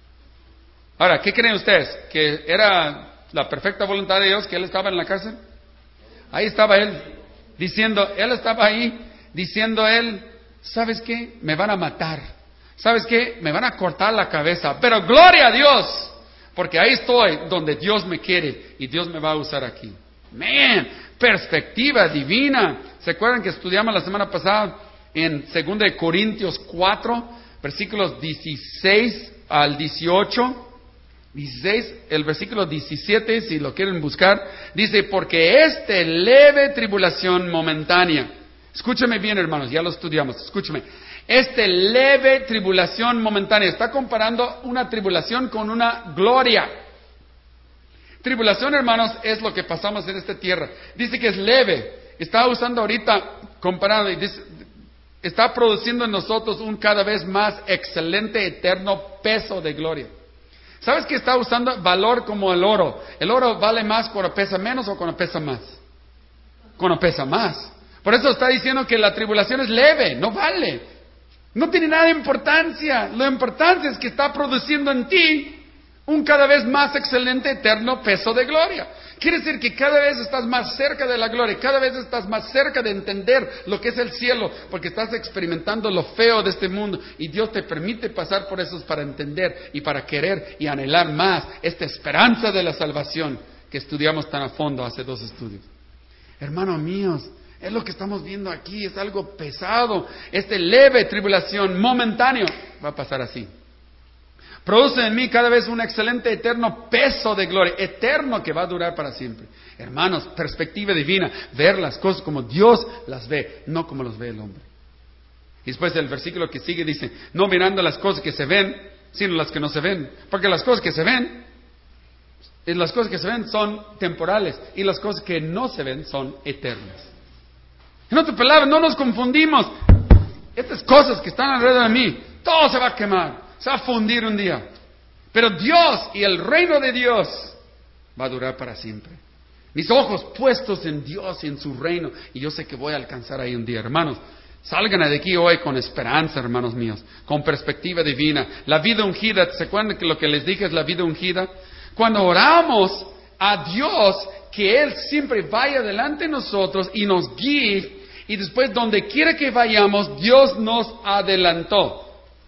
Ahora, ¿qué creen ustedes? ¿Que era la perfecta voluntad de Dios que él estaba en la cárcel? Ahí estaba él, diciendo, él estaba ahí, diciendo él: ¿sabes qué? Me van a matar. ¿Sabes qué? Me van a cortar la cabeza. Pero gloria a Dios, porque ahí estoy donde Dios me quiere y Dios me va a usar aquí. Man, perspectiva divina. ¿Se acuerdan que estudiamos la semana pasada en segunda de Corintios cuatro, versículos dieciséis al dieciocho? dieciséis, el versículo diecisiete, si lo quieren buscar, dice: porque este leve tribulación momentánea, escúchame bien, hermanos, ya lo estudiamos, escúchame, este leve tribulación momentánea, está comparando una tribulación con una gloria. Tribulación, hermanos, es lo que pasamos en esta tierra. Dice que es leve, está usando ahorita, comparando, y dice, está produciendo en nosotros un cada vez más excelente, eterno peso de gloria. ¿Sabes que está usando valor como el oro? El oro vale más cuando pesa menos o cuando pesa más. Cuando pesa más. Por eso está diciendo que la tribulación es leve, no vale. No tiene nada de importancia. Lo importante es que está produciendo en ti un cada vez más excelente, eterno peso de gloria. Quiere decir que cada vez estás más cerca de la gloria, cada vez estás más cerca de entender lo que es el cielo, porque estás experimentando lo feo de este mundo y Dios te permite pasar por eso para entender y para querer y anhelar más esta esperanza de la salvación que estudiamos tan a fondo hace dos estudios. Hermanos míos, es lo que estamos viendo aquí, es algo pesado. Esta leve tribulación momentáneo va a pasar así. Produce en mí cada vez un excelente eterno peso de gloria, eterno que va a durar para siempre. Hermanos, perspectiva divina, ver las cosas como Dios las ve, no como las ve el hombre. Y después el versículo que sigue dice, no mirando las cosas que se ven, sino las que no se ven. Porque las cosas que se ven, las cosas que se ven son temporales y las cosas que no se ven son eternas. En otras palabras, no nos confundimos. Estas cosas que están alrededor de mí, todo se va a quemar. Se va a fundir un día. Pero Dios y el reino de Dios va a durar para siempre. Mis ojos puestos en Dios y en su reino. Y yo sé que voy a alcanzar ahí un día. Hermanos, salgan de aquí hoy con esperanza, hermanos míos. Con perspectiva divina. La vida ungida, ¿se acuerdan que lo que les dije es la vida ungida? Cuando oramos a Dios, que Él siempre vaya delante de nosotros y nos guíe. Y después, donde quiera que vayamos, Dios nos adelantó.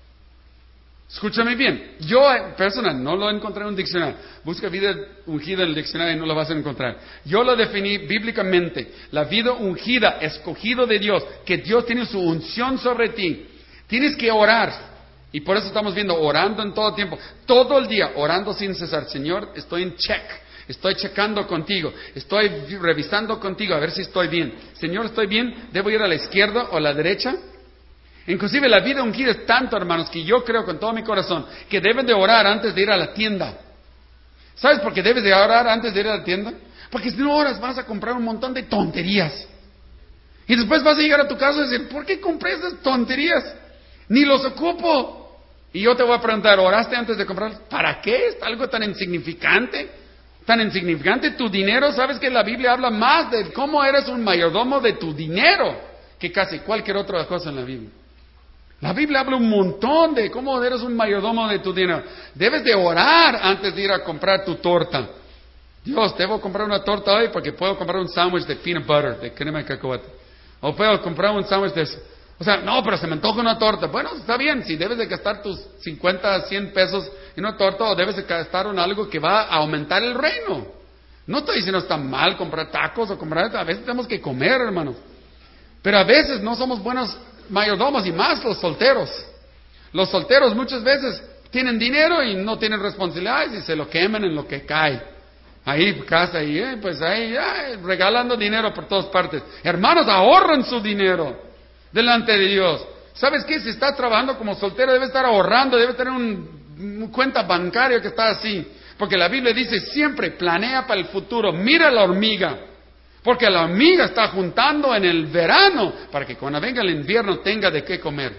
Escúchame bien, yo, personal, no lo encontré en un diccionario. Busca vida ungida en el diccionario y no lo vas a encontrar. Yo lo definí bíblicamente. La vida ungida, escogido de Dios, que Dios tiene su unción sobre ti. Tienes que orar. Y por eso estamos viendo, orando en todo tiempo. Todo el día, orando sin cesar. Señor, estoy en check. Estoy checando contigo. Estoy revisando contigo a ver si estoy bien. Señor, ¿estoy bien? ¿Debo ir a la izquierda o a la derecha? Inclusive la vida ungida es tanto, hermanos, que yo creo con todo mi corazón que deben de orar antes de ir a la tienda. ¿Sabes por qué debes de orar antes de ir a la tienda? Porque si no oras vas a comprar un montón de tonterías. Y después vas a llegar a tu casa y decir, ¿por qué compré esas tonterías? Ni los ocupo. Y yo te voy a preguntar, ¿oraste antes de comprar? ¿Para qué? ¿Es algo tan insignificante? Tan insignificante tu dinero. ¿Sabes que la Biblia habla más de cómo eres un mayordomo de tu dinero que casi cualquier otra cosa en la Biblia? La Biblia habla un montón de cómo eres un mayordomo de tu dinero. Debes de orar antes de ir a comprar tu torta. Dios, debo comprar una torta hoy porque puedo comprar un sándwich de peanut butter, de crema de cacahuate. O puedo comprar un sándwich de... O sea, no, pero se me antoja una torta. Bueno, está bien, si debes de gastar tus cincuenta, cien pesos en una torta o debes de gastar en algo que va a aumentar el reino. No estoy diciendo está mal comprar tacos o comprar... A veces tenemos que comer, hermanos. Pero a veces no somos buenos mayordomos y más los solteros. Los solteros muchas veces tienen dinero y no tienen responsabilidades y se lo queman en lo que cae. Ahí, casa, ahí, eh, pues ahí, eh, regalando dinero por todas partes. Hermanos, ahorren su dinero delante de Dios. ¿Sabes qué? Si estás trabajando como soltero, debe estar ahorrando, debe tener un, un cuenta bancaria que está así. Porque la Biblia dice siempre, planea para el futuro. Mira la hormiga. Porque la hormiga está juntando en el verano para que cuando venga el invierno tenga de qué comer.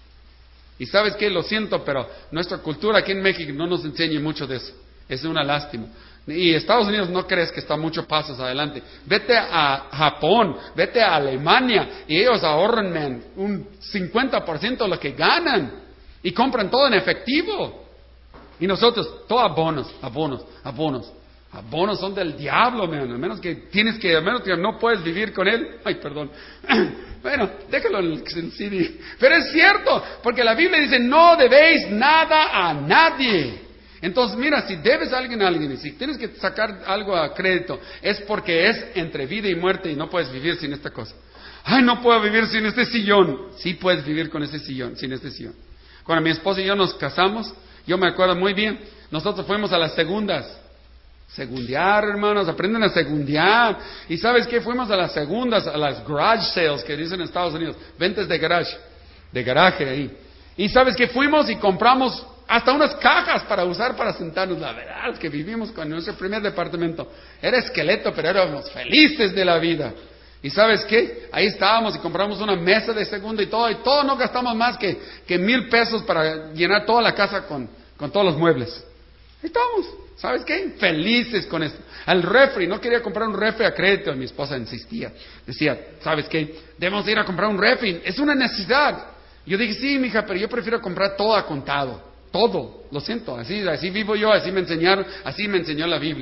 Y sabes qué, lo siento, pero nuestra cultura aquí en México no nos enseña mucho de eso. Es una lástima. Y Estados Unidos no crees que está muchos pasos adelante. Vete a Japón, vete a Alemania y ellos ahorran, man, un cincuenta por ciento de lo que ganan y compran todo en efectivo. Y nosotros, todo abonos, abonos, abonos. Abonos son del diablo, man. A menos que tienes que, a menos que no puedes vivir con él. Ay, perdón. Bueno, déjalo en el C D. Pero es cierto, porque la Biblia dice, no debéis nada a nadie. Entonces, mira, si debes a alguien a alguien, y si tienes que sacar algo a crédito, es porque es entre vida y muerte y no puedes vivir sin esta cosa. Ay, no puedo vivir sin este sillón. Sí puedes vivir con este sillón, sin este sillón. Cuando mi esposa y yo nos casamos, yo me acuerdo muy bien, nosotros fuimos a las segundas. Segundear, hermanos, aprenden a segundear. ¿Y sabes qué? Fuimos a las segundas, a las garage sales que dicen en Estados Unidos, ventas de garage, de garaje ahí. Y sabes qué? Fuimos y compramos hasta unas cajas para usar para sentarnos. La verdad es que vivimos con nuestro primer departamento. Era esqueleto, pero éramos felices de la vida. ¿Y sabes qué? Ahí estábamos y compramos una mesa de segunda y todo, y todo no gastamos más que, que mil pesos para llenar toda la casa con, con todos los muebles. Ahí estamos. ¿Sabes qué? Felices con esto. Al refri, no quería comprar un refri a crédito. Mi esposa insistía. Decía, ¿sabes qué? Debemos ir a comprar un refri. Es una necesidad. Yo dije, sí, mija, pero yo prefiero comprar todo a contado. Todo. Lo siento. Así, así vivo yo, así me enseñaron, así me enseñó la Biblia.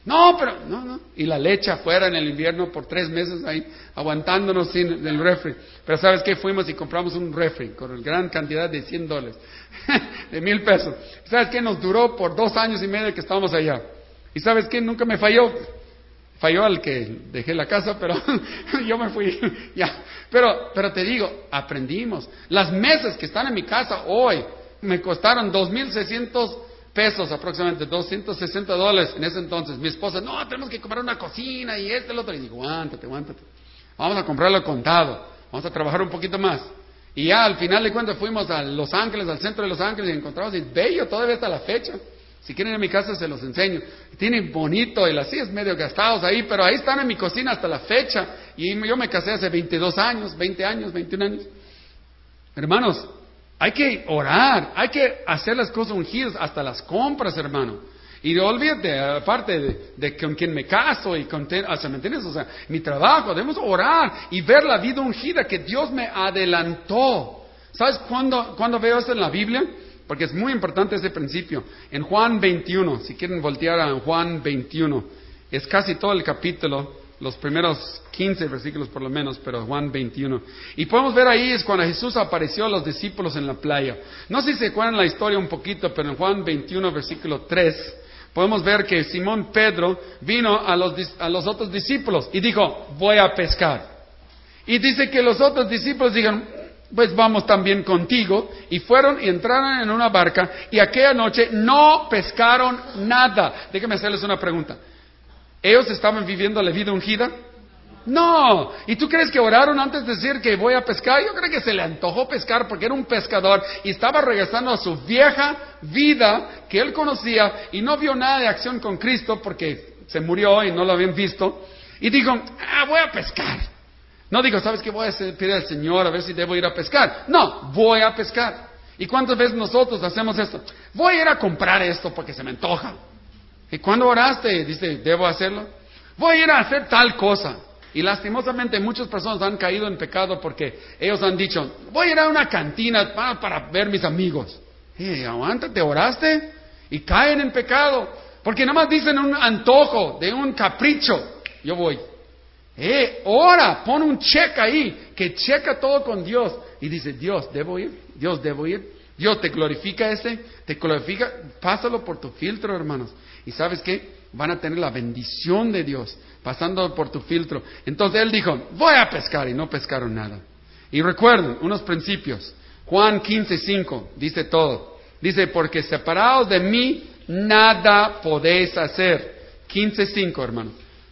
No, pero, no, no. Y la leche afuera en el invierno por tres meses ahí, aguantándonos sin el refri. Pero ¿sabes qué? Fuimos y compramos un refri con gran cantidad de cien dólares, de mil pesos. ¿Sabes qué? Nos duró por dos años y medio que estábamos allá. ¿Y sabes qué? Nunca me falló. Falló al que dejé la casa, pero yo me fui. ya. Pero, pero te digo, aprendimos. Las mesas que están en mi casa hoy me costaron dos mil seiscientos pesos aproximadamente, doscientos sesenta dólares en ese entonces. Mi esposa, no, tenemos que comprar una cocina y este, el otro. Y digo, aguántate, aguántate. Vamos a comprarlo contado. Vamos a trabajar un poquito más. Y ya al final de cuentas fuimos a Los Ángeles, al centro de Los Ángeles, y encontramos, y bello todavía hasta la fecha. Si quieren ir a mi casa se los enseño. Tiene bonito, y las sillas medio gastados ahí, pero ahí están en mi cocina hasta la fecha. Y yo me casé hace veintidós años, veinte años, veintiún años. Hermanos, hay que orar, hay que hacer las cosas ungidas, hasta las compras, hermano. Y olvídate, aparte de, de con quien me caso y con, o sea, ¿me entiendes? O sea, mi trabajo, debemos orar y ver la vida ungida que Dios me adelantó. ¿Sabes cuándo, cuándo veo esto en la Biblia? Porque es muy importante ese principio. En Juan veintiuno, si quieren voltear a Juan veintiuno, es casi todo el capítulo, los primeros quince versículos por lo menos, pero Juan veintiuno. Y podemos ver ahí es cuando Jesús apareció a los discípulos en la playa. No sé si se acuerdan la historia un poquito, pero en Juan veintiuno, versículo tres, podemos ver que Simón Pedro vino a los, a los otros discípulos y dijo, voy a pescar. Y dice que los otros discípulos dijeron, pues vamos también contigo. Y fueron y entraron en una barca y aquella noche no pescaron nada. Déjenme hacerles una pregunta. ¿Ellos estaban viviendo la vida ungida? No. ¿Y tú crees que oraron antes de decir que voy a pescar? Yo creo que se le antojó pescar porque era un pescador y estaba regresando a su vieja vida que él conocía y no vio nada de acción con Cristo porque se murió y no lo habían visto. Y dijo, ah, voy a pescar. No digo, ¿sabes qué? Voy a pedir al Señor a ver si debo ir a pescar. No, voy a pescar. ¿Y cuántas veces nosotros hacemos esto? Voy a ir a comprar esto porque se me antoja. ¿Y cuándo oraste? Dice, ¿debo hacerlo? Voy a ir a hacer tal cosa. Y lastimosamente muchas personas han caído en pecado porque ellos han dicho, voy a ir a una cantina para, para ver mis amigos. Eh, aguántate, oraste y caen en pecado. Porque nada más dicen un antojo, de un capricho. Yo voy. Eh, ora, pon un check ahí, que checa todo con Dios. Y dice, Dios, ¿debo ir? Dios, ¿debo ir? Dios, ¿te glorifica ese? ¿Te glorifica? Pásalo por tu filtro, hermanos. ¿Y sabes qué? Van a tener la bendición de Dios pasando por tu filtro. Entonces él dijo, voy a pescar, y no pescaron nada. Y recuerden, unos principios. Juan quince cinco dice todo. Dice, porque separados de mí, nada podéis hacer. quince cinco, hermano.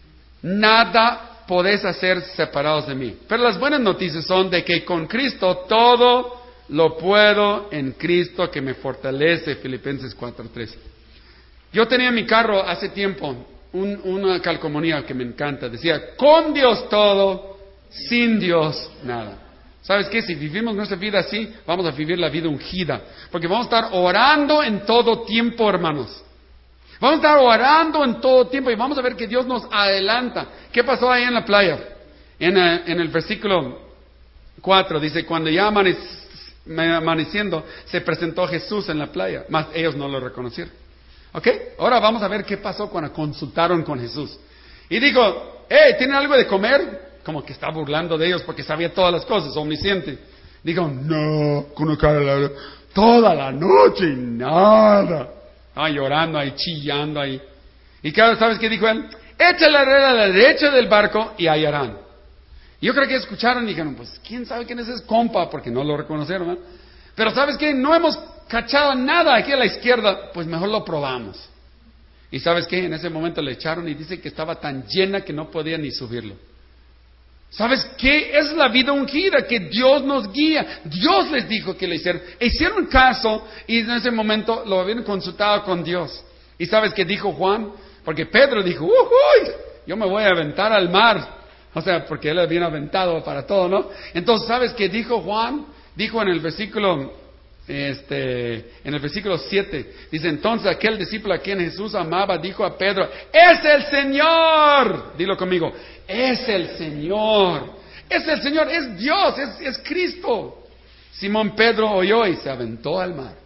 Nada podéis hacer separados de mí. Pero las buenas noticias son de que con Cristo todo lo puedo en Cristo que me fortalece. Filipenses cuatro trece. Yo tenía en mi carro hace tiempo un, una calcomanía que me encanta. Decía, con Dios todo, sin Dios nada. ¿Sabes qué? Si vivimos nuestra vida así, vamos a vivir la vida ungida. Porque vamos a estar orando en todo tiempo, hermanos. Vamos a estar orando en todo tiempo y vamos a ver que Dios nos adelanta. ¿Qué pasó ahí en la playa? En, uh, en el versículo cuatro dice, cuando ya amanec amaneciendo, se presentó Jesús en la playa. Mas ellos no lo reconocieron. ¿Ok? Ahora vamos a ver qué pasó cuando consultaron con Jesús. Y dijo, hey, ¿tienen algo de comer? Como que está burlando de ellos porque sabía todas las cosas, omnisciente. Dijo, no, con una cara toda la noche y nada. Ah, llorando ahí, chillando ahí. Y claro, ¿sabes qué dijo él? Echa la red a la derecha del barco y hallarán. Y yo creo que escucharon y dijeron, pues, ¿quién sabe quién es ese compa? Porque no lo reconocieron, ¿eh? Pero ¿sabes qué? No hemos cachado nada aquí a la izquierda, pues mejor lo probamos. Y ¿sabes qué? En ese momento le echaron y dice que estaba tan llena que no podía ni subirlo. ¿Sabes qué? Es la vida ungida, que Dios nos guía. Dios les dijo que le hicieron. Hicieron caso y en ese momento lo habían consultado con Dios. ¿Y sabes qué dijo Juan? Porque Pedro dijo, uy, yo me voy a aventar al mar. O sea, porque él había aventado para todo, ¿no? Entonces, ¿sabes qué dijo Juan? Dijo en el versículo, este, en el versículo siete, dice, entonces aquel discípulo a quien Jesús amaba dijo a Pedro, ¡es el Señor! Dilo conmigo, ¡es el Señor! ¡Es el Señor! ¡Es Dios! ¡Es, es Cristo! Simón Pedro oyó y se aventó al mar.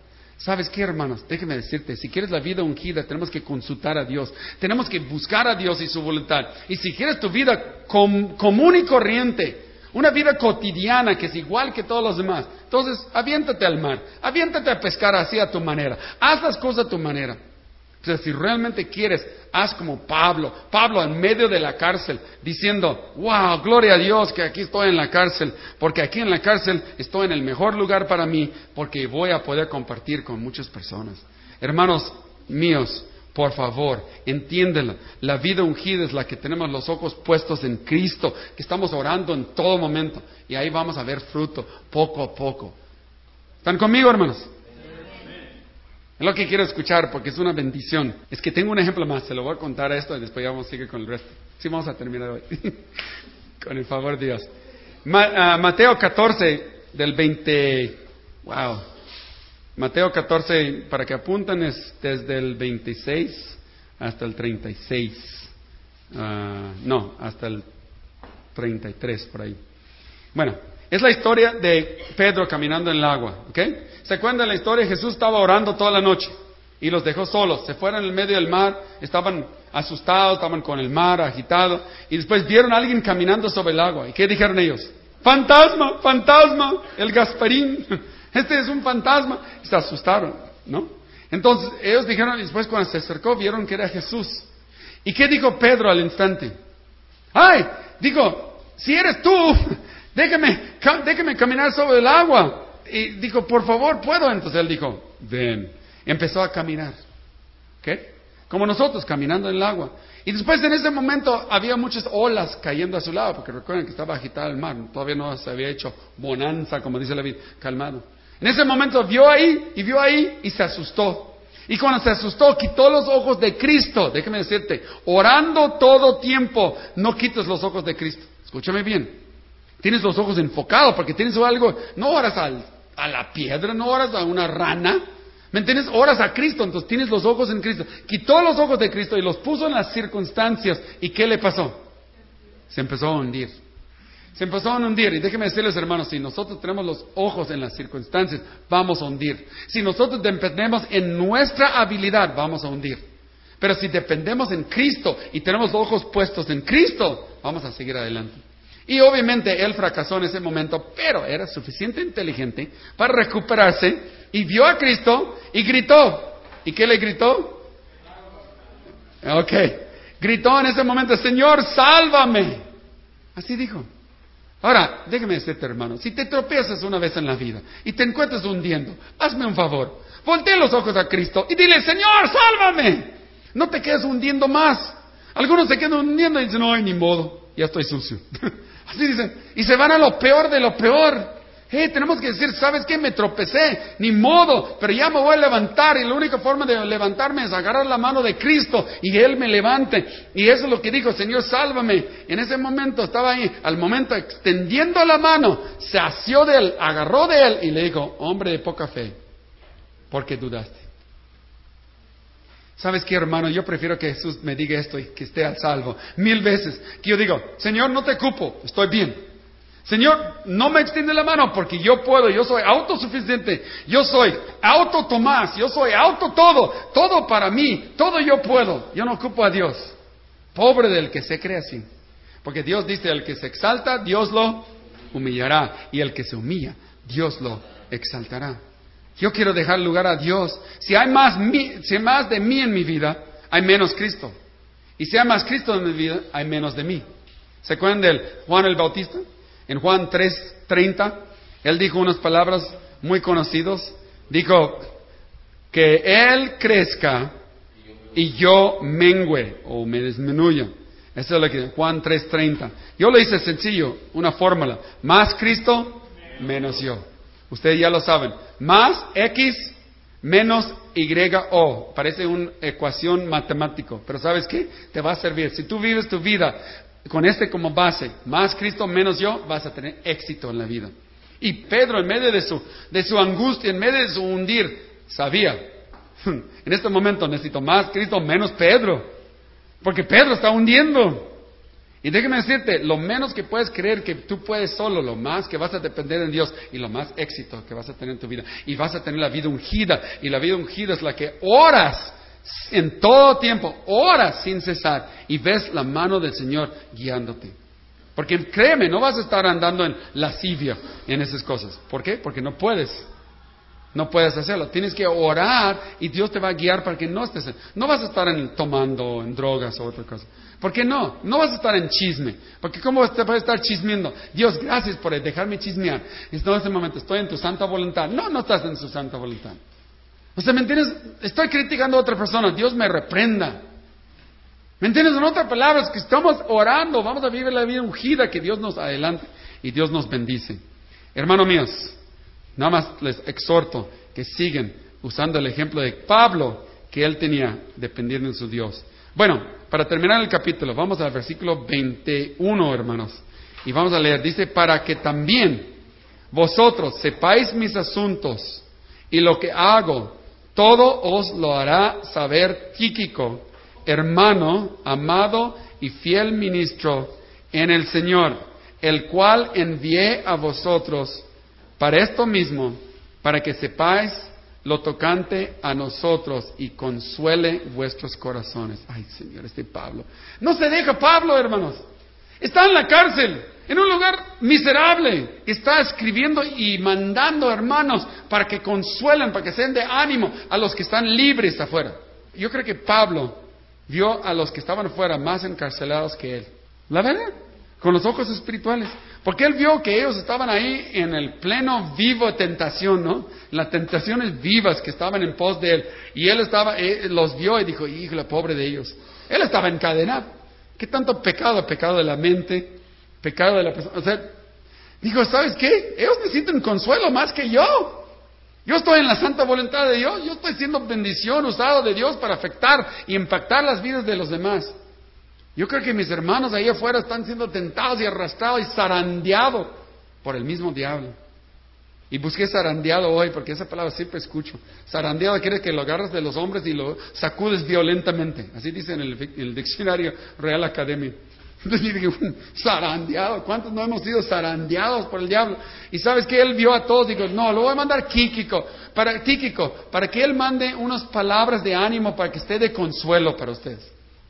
¿Sabes qué, hermanos? Déjeme decirte, si quieres la vida ungida, tenemos que consultar a Dios. Tenemos que buscar a Dios y su voluntad. Y si quieres tu vida com- común y corriente, una vida cotidiana que es igual que todos los demás, entonces aviéntate al mar, aviéntate a pescar así a tu manera. Haz las cosas a tu manera. O sea, si realmente quieres, haz como Pablo. Pablo en medio de la cárcel, diciendo, wow, gloria a Dios que aquí estoy en la cárcel, porque aquí en la cárcel estoy en el mejor lugar para mí, porque voy a poder compartir con muchas personas. Hermanos míos, por favor, entiéndela. La vida ungida es la que tenemos los ojos puestos en Cristo, que estamos orando en todo momento, y ahí vamos a ver fruto, poco a poco. ¿Están conmigo, hermanos? Es lo que quiero escuchar porque es una bendición. Es que tengo un ejemplo más, se lo voy a contar a esto y después ya vamos a seguir con el resto. Sí, vamos a terminar hoy. Con el favor de Dios. Ma, uh, Mateo catorce del veinte. Wow. Mateo catorce, para que apunten, es desde el veintiséis hasta el treinta y seis. Uh, no, hasta el treinta y tres por ahí. Bueno, es la historia de Pedro caminando en el agua, ¿ok? ¿Se acuerdan la historia? Jesús estaba orando toda la noche y los dejó solos. Se fueron en el medio del mar, estaban asustados, estaban con el mar agitado y después vieron a alguien caminando sobre el agua. ¿Y qué dijeron ellos? ¡Fantasma! ¡Fantasma! El Gasparín. Este es un fantasma. Y se asustaron, ¿no? Entonces ellos dijeron, y después cuando se acercó vieron que era Jesús. ¿Y qué dijo Pedro al instante? ¡Ay! Dijo, si eres tú, déjame, déjame caminar sobre el agua. Y dijo, por favor, ¿puedo? Entonces él dijo, ven. Empezó a caminar. ¿Ok? Como nosotros, caminando en el agua. Y después en ese momento había muchas olas cayendo a su lado, porque recuerden que estaba agitado el mar. Todavía no se había hecho bonanza, como dice la Biblia, calmado. En ese momento vio ahí, y vio ahí, y se asustó. Y cuando se asustó, quitó los ojos de Cristo. Déjame decirte, orando todo tiempo, no quites los ojos de Cristo. Escúchame bien. Tienes los ojos enfocados porque tienes algo, no oras al, a la piedra, no oras a una rana, ¿me entiendes? Oras a Cristo, entonces tienes los ojos en Cristo. Quitó los ojos de Cristo y los puso en las circunstancias. ¿Y qué le pasó? Se empezó a hundir. Se empezó a hundir. Y déjenme decirles, hermanos, si nosotros tenemos los ojos en las circunstancias, vamos a hundir. Si nosotros dependemos en nuestra habilidad, vamos a hundir. Pero si dependemos en Cristo y tenemos los ojos puestos en Cristo, vamos a seguir adelante. Y obviamente él fracasó en ese momento, pero era suficiente inteligente para recuperarse y vio a Cristo y gritó. ¿Y qué le gritó? Ok. Gritó en ese momento, Señor, sálvame. Así dijo. Ahora, déjeme decirte, hermano, si te tropiezas una vez en la vida y te encuentras hundiendo, hazme un favor. Voltea los ojos a Cristo y dile, Señor, sálvame. No te quedes hundiendo más. Algunos se quedan hundiendo y dicen, no, ni modo, ya estoy sucio. Así dicen, y se van a lo peor de lo peor. Hey, tenemos que decir, ¿sabes qué? Me tropecé, ni modo, pero ya me voy a levantar y la única forma de levantarme es agarrar la mano de Cristo y Él me levante. Y eso es lo que dijo, Señor, sálvame. En ese momento estaba ahí, al momento extendiendo la mano, se asió de Él, agarró de Él y le dijo, hombre de poca fe, ¿por qué dudaste? ¿Sabes qué, hermano? Yo prefiero que Jesús me diga esto y que esté al salvo mil veces. Que yo digo, Señor, no te cupo, estoy bien. Señor, no me extiende la mano porque yo puedo, yo soy autosuficiente, yo soy auto Tomás, yo soy auto todo, todo para mí, todo yo puedo, yo no ocupo a Dios. Pobre del que se cree así. Porque Dios dice, el que se exalta, Dios lo humillará. Y el que se humilla, Dios lo exaltará. Yo quiero dejar lugar a Dios. Si hay más, si hay más de mí en mi vida, hay menos Cristo. Y si hay más Cristo en mi vida, hay menos de mí. ¿Se acuerdan de Juan el Bautista? En Juan tres treinta, él dijo unas palabras muy conocidas. Dijo que Él crezca y yo mengüe o me disminuya. Eso es lo que Juan tres treinta. Yo lo hice sencillo, una fórmula. Más Cristo, menos yo. Ustedes ya lo saben. Más X menos Y O. Parece una ecuación matemática. Pero ¿sabes qué? Te va a servir. Si tú vives tu vida con este como base, más Cristo menos yo, vas a tener éxito en la vida. Y Pedro, en medio de su, de su angustia, en medio de su hundir, sabía, en este momento necesito más Cristo menos Pedro. Porque Pedro está hundiendo. Y déjame decirte, lo menos que puedes creer que tú puedes solo, lo más que vas a depender en Dios y lo más éxito que vas a tener en tu vida. Y vas a tener la vida ungida. Y la vida ungida es la que oras en todo tiempo, oras sin cesar y ves la mano del Señor guiándote. Porque créeme, no vas a estar andando en lascivia en esas cosas. ¿Por qué? Porque no puedes. No puedes hacerlo. Tienes que orar y Dios te va a guiar para que no estés... En, no vas a estar en, tomando en drogas o otra cosa. ¿Por qué no? No vas a estar en chisme. Porque ¿cómo te puedes estar chismeando? Dios, gracias por dejarme chismear. Y en este momento estoy en tu santa voluntad. No, no estás en su santa voluntad. O sea, ¿me entiendes? Estoy criticando a otra persona. Dios me reprenda. ¿Me entiendes? En otras palabras, que estamos orando. Vamos a vivir la vida ungida que Dios nos adelante y Dios nos bendice. Hermanos míos, nada más les exhorto que sigan usando el ejemplo de Pablo que él tenía dependiendo de su Dios. Bueno, para terminar el capítulo, vamos al versículo veintiuno, hermanos. Y vamos a leer, dice, para que también vosotros sepáis mis asuntos y lo que hago, todo os lo hará saber Tíquico, hermano, amado y fiel ministro en el Señor, el cual envié a vosotros para esto mismo, para que sepáis lo tocante a nosotros y consuele vuestros corazones. Ay, Señor, este Pablo. No se deja Pablo, hermanos. Está en la cárcel, en un lugar miserable. Está escribiendo y mandando hermanos para que consuelen, para que sean de ánimo a los que están libres afuera. Yo creo que Pablo vio a los que estaban afuera más encarcelados que él. La verdad, con los ojos espirituales. Porque él vio que ellos estaban ahí en el pleno vivo de tentación, ¿no? Las tentaciones vivas que estaban en pos de él. Y él estaba, él los vio y dijo, híjole, pobre de ellos. Él estaba encadenado. ¿Qué tanto pecado? Pecado de la mente, pecado de la persona. O sea, dijo, ¿sabes qué? Ellos necesitan consuelo más que yo. Yo estoy en la santa voluntad de Dios. Yo estoy siendo bendición, usado de Dios para afectar y impactar las vidas de los demás. Yo creo que mis hermanos ahí afuera están siendo tentados y arrastrados y zarandeados por el mismo diablo. Y busqué zarandeado hoy porque esa palabra siempre escucho. Zarandeado quiere que lo agarras de los hombres y lo sacudes violentamente. Así dice en el, en el diccionario Real Academia. Entonces yo digo, zarandeado. ¿Cuántos no hemos sido zarandeados por el diablo? Y sabes que él vio a todos y dijo, no, lo voy a mandar Tíquico para, Tíquico, para que él mande unas palabras de ánimo para que esté de consuelo para ustedes.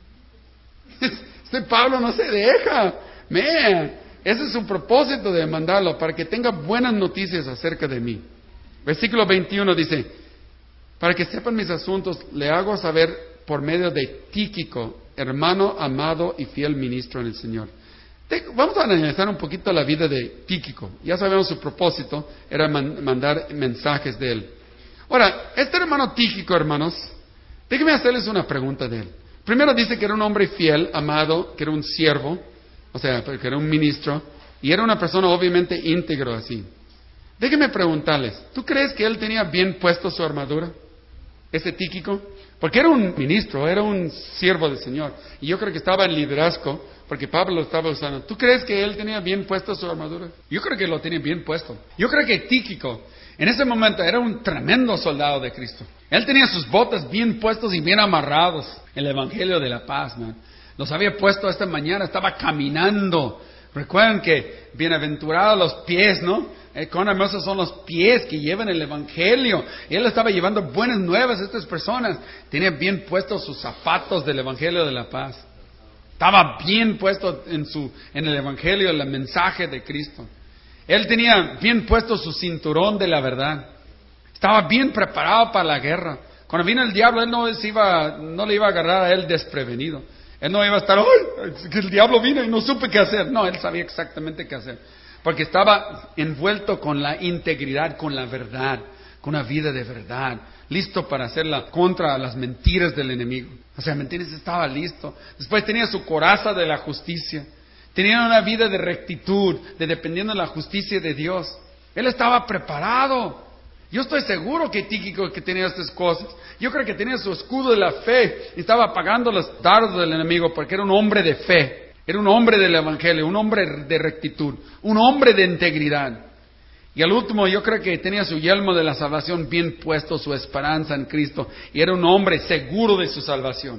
Este Pablo no se deja. Man, ese es su propósito de mandarlo, para que tenga buenas noticias acerca de mí. Versículo veintiuno dice, para que sepan mis asuntos, le hago saber por medio de Tíquico, hermano amado y fiel ministro en el Señor. Vamos a analizar un poquito la vida de Tíquico. Ya sabemos su propósito, era man, mandar mensajes de él. Ahora, este hermano Tíquico, hermanos, déjenme hacerles una pregunta de él. Primero dice que era un hombre fiel, amado, que era un siervo, o sea, que era un ministro, y era una persona obviamente íntegro así. Déjenme preguntarles, ¿tú crees que él tenía bien puesto su armadura? Ese Tíquico, porque era un ministro, era un siervo del Señor, y yo creo que estaba en liderazgo, porque Pablo lo estaba usando. ¿Tú crees que él tenía bien puesto su armadura? Yo creo que lo tenía bien puesto. Yo creo que Tíquico, en ese momento, era un tremendo soldado de Cristo. Él tenía sus botas bien puestos y bien amarrados. El Evangelio de la Paz, man. Los había puesto esta mañana, estaba caminando. Recuerden que bienaventurados los pies, ¿no? Eh, cuán hermosos son los pies que llevan el Evangelio. Y él estaba llevando buenas nuevas a estas personas. Tenía bien puestos sus zapatos del Evangelio de la Paz. Estaba bien puesto en, su, en el Evangelio, el mensaje de Cristo. Él tenía bien puesto su cinturón de la verdad. Estaba bien preparado para la guerra. Cuando vino el diablo, él no, se iba, no le iba a agarrar a él desprevenido. Él no iba a estar, ¡ay! Que el diablo vino y no supe qué hacer. No, él sabía exactamente qué hacer. Porque estaba envuelto con la integridad, con la verdad, con una vida de verdad. Listo para hacerla contra las mentiras del enemigo. O sea, ¿me entiendes? Estaba listo. Después tenía su coraza de la justicia. Tenía una vida de rectitud, de dependiendo de la justicia de Dios. Él estaba preparado. Yo estoy seguro que Tíquico que tenía estas cosas. Yo creo que tenía su escudo de la fe y estaba apagando los dardos del enemigo porque era un hombre de fe. Era un hombre del Evangelio, un hombre de rectitud, un hombre de integridad. Y al último, yo creo que tenía su yelmo de la salvación bien puesto, su esperanza en Cristo. Y era un hombre seguro de su salvación.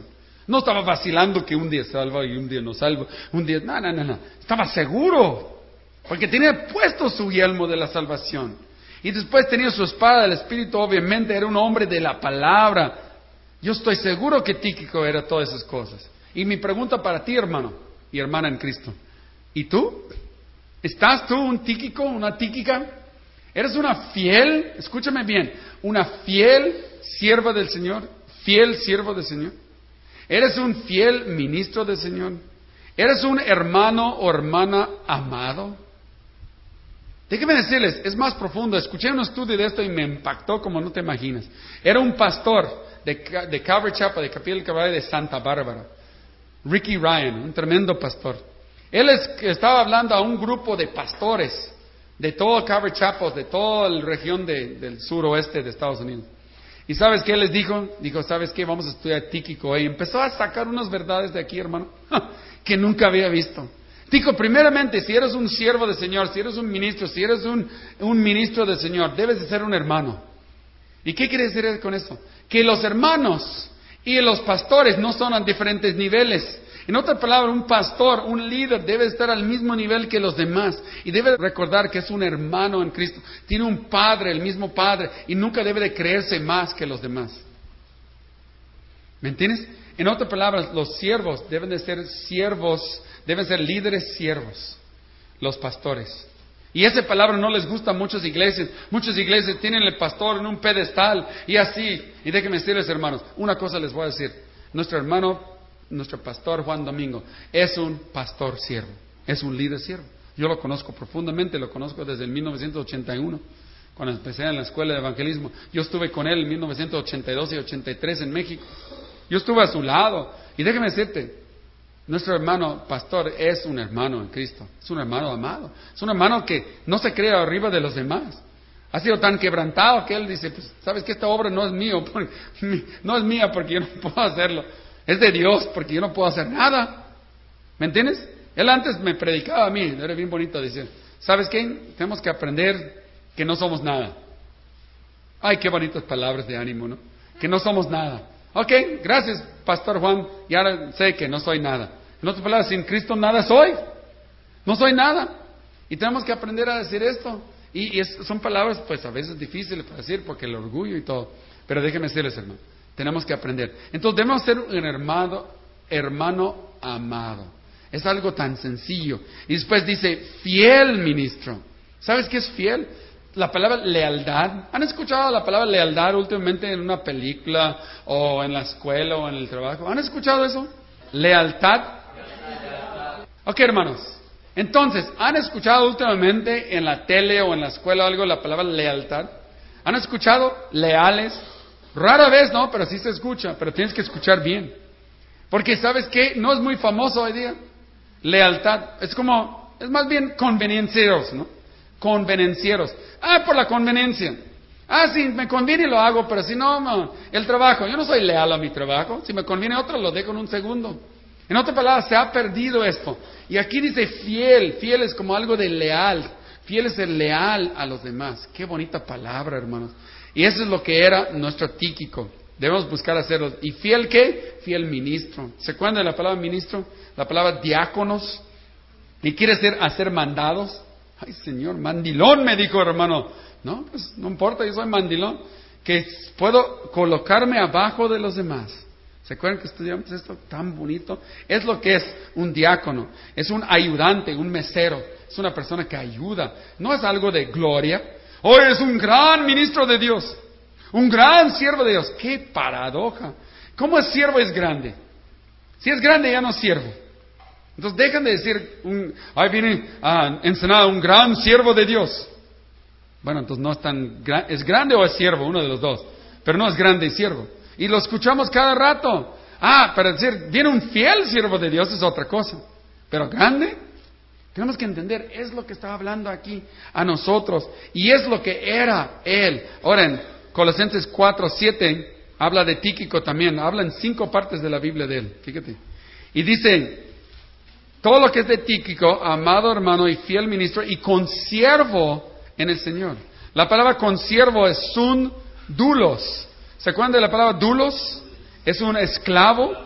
No estaba vacilando que un día salvo y un día no salvo. Un día, no, no, no, no. Estaba seguro. Porque tenía puesto su yelmo de la salvación. Y después tenía su espada del Espíritu, obviamente era un hombre de la palabra. Yo estoy seguro que Tíquico era todas esas cosas. Y mi pregunta para ti, hermano y hermana en Cristo. ¿Y tú? ¿Estás tú un Tíquico, una Tíquica? ¿Eres una fiel, escúchame bien, una fiel sierva del Señor? ¿Fiel siervo del Señor? ¿Eres un fiel ministro del Señor? ¿Eres un hermano o hermana amado? Déjenme decirles, es más profundo. Escuché un estudio de esto y me impactó como no te imaginas. Era un pastor de, de Calvary Chapel, de Capilla del Calvario de Santa Bárbara. Ricky Ryan, un tremendo pastor. Él es, estaba hablando a un grupo de pastores de todo Calvary Chapel, de toda la región de, del suroeste de Estados Unidos. ¿Y sabes qué les dijo? Dijo, ¿sabes qué? Vamos a estudiar Tíquico. Y empezó a sacar unas verdades de aquí, hermano, que nunca había visto. Dijo, primeramente, si eres un siervo del Señor, si eres un ministro, si eres un, un ministro del Señor, debes de ser un hermano. ¿Y qué quiere decir con eso? Que los hermanos y los pastores no son a diferentes niveles. En otra palabra, un pastor, un líder debe estar al mismo nivel que los demás y debe recordar que es un hermano en Cristo. Tiene un padre, el mismo padre, y nunca debe de creerse más que los demás. ¿Me entiendes? En otras palabras, los siervos deben de ser siervos, deben ser líderes siervos, los pastores. Y esa palabra no les gusta a muchas iglesias. Muchas iglesias tienen el pastor en un pedestal y así. Y déjenme decirles, hermanos, una cosa les voy a decir. Nuestro hermano, nuestro pastor Juan Domingo, es un pastor siervo, es un líder siervo. Yo lo conozco profundamente, lo conozco desde el mil novecientos ochenta y uno, cuando empecé en la escuela de evangelismo. Yo estuve con él en mil novecientos ochenta y dos y ochenta y tres en México. Yo estuve a su lado. Y déjeme decirte, nuestro hermano pastor es un hermano en Cristo, es un hermano amado, es un hermano que no se cree arriba de los demás. Ha sido tan quebrantado que él dice, pues, ¿sabes que esta obra no es mío? No es mía porque yo no puedo hacerlo. Es de Dios porque yo no puedo hacer nada. ¿Me entiendes? Él antes me predicaba a mí, era bien bonito decir, ¿sabes qué? Tenemos que aprender que no somos nada. Ay, qué bonitas palabras de ánimo, ¿no? Que no somos nada. Ok, gracias, Pastor Juan, y ahora sé que no soy nada. En otras palabras, sin Cristo nada soy. No soy nada. Y tenemos que aprender a decir esto. Y, y es, son palabras, pues, a veces difíciles para decir, porque el orgullo y todo. Pero déjenme decirles, hermano, tenemos que aprender. Entonces, debemos ser un hermano, hermano amado. Es algo tan sencillo. Y después dice, fiel ministro. ¿Sabes qué es fiel? La palabra lealtad. ¿Han escuchado la palabra lealtad últimamente en una película o en la escuela o en el trabajo? ¿Han escuchado eso? Lealtad. Ok, hermanos. Entonces, ¿han escuchado últimamente en la tele o en la escuela o algo la palabra lealtad? ¿Han escuchado leales? Rara vez, ¿no? Pero sí se escucha, pero tienes que escuchar bien. Porque, ¿sabes qué? No es muy famoso hoy día. Lealtad. Es como, es más bien conveniencieros, ¿no? Convenencieros. Ah, por la conveniencia. Ah, sí, me conviene y lo hago, pero si no, no, el trabajo. Yo no soy leal a mi trabajo. Si me conviene otro, lo dejo en un segundo. En otras palabras, se ha perdido esto. Y aquí dice fiel. Fiel es como algo de leal. Fiel es el leal a los demás. Qué bonita palabra, hermanos. Y eso es lo que era nuestro Tíquico. Debemos buscar hacerlo. ¿Y fiel qué? Fiel ministro. ¿Se acuerdan de la palabra ministro? La palabra diáconos. ¿Y quiere decir hacer mandados? Ay, Señor, mandilón, me dijo, hermano. No, pues no importa, yo soy mandilón. Que puedo colocarme abajo de los demás. ¿Se acuerdan que estudiamos esto tan bonito? Es lo que es un diácono. Es un ayudante, un mesero. Es una persona que ayuda. No es algo de gloria. Hoy es un gran ministro de Dios. Un gran siervo de Dios. ¡Qué paradoja! ¿Cómo es siervo es grande? Si es grande ya no es siervo. Entonces dejan de decir, un, ahí viene a Ensenada un gran siervo de Dios. Bueno, entonces no es tan grande. ¿Es grande o es siervo? Uno de los dos. Pero no es grande y siervo. Y lo escuchamos cada rato. Ah, para decir, viene un fiel siervo de Dios es otra cosa. Pero grande, tenemos que entender, es lo que estaba hablando aquí a nosotros. Y es lo que era Él. Ahora en Colosenses cuatro, siete, habla de Tíquico también. Habla en cinco partes de la Biblia de Él. Fíjate. Y dice, todo lo que es de Tíquico, amado hermano y fiel ministro y consiervo en el Señor. La palabra consiervo es sun dulos. ¿Se acuerdan de la palabra dulos? Es un esclavo.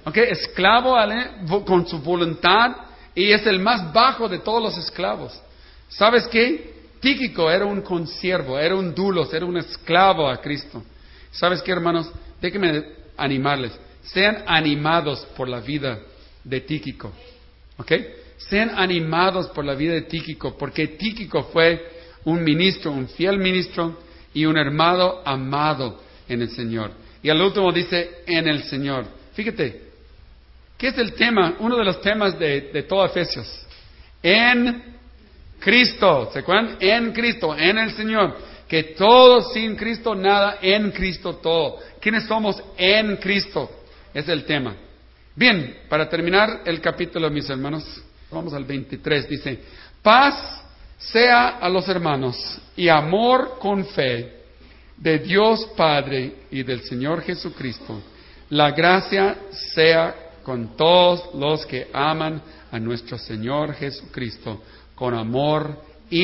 ¿Ok? Esclavo con su voluntad y es el más bajo de todos los esclavos. ¿Sabes qué? Tíquico era un consiervo, era un dulos, era un esclavo a Cristo. ¿Sabes qué, hermanos? Déjenme animarles. Sean animados por la vida de Tíquico. ¿Ok? Sean animados por la vida de Tíquico, porque Tíquico fue un ministro, un fiel ministro y un hermano amado en el Señor. Y al último dice, en el Señor. Fíjate, ¿qué es el tema? Uno de los temas de, de todo Efesios. En Cristo. ¿Se acuerdan? En Cristo, en el Señor. Que todo sin Cristo, nada, en Cristo todo. ¿Quiénes somos en Cristo? Es el tema. Bien, para terminar el capítulo, mis hermanos, vamos al veintitrés. Dice, paz sea a los hermanos y amor con fe de Dios Padre y del Señor Jesucristo. La gracia sea con todos los que aman a nuestro Señor Jesucristo con amor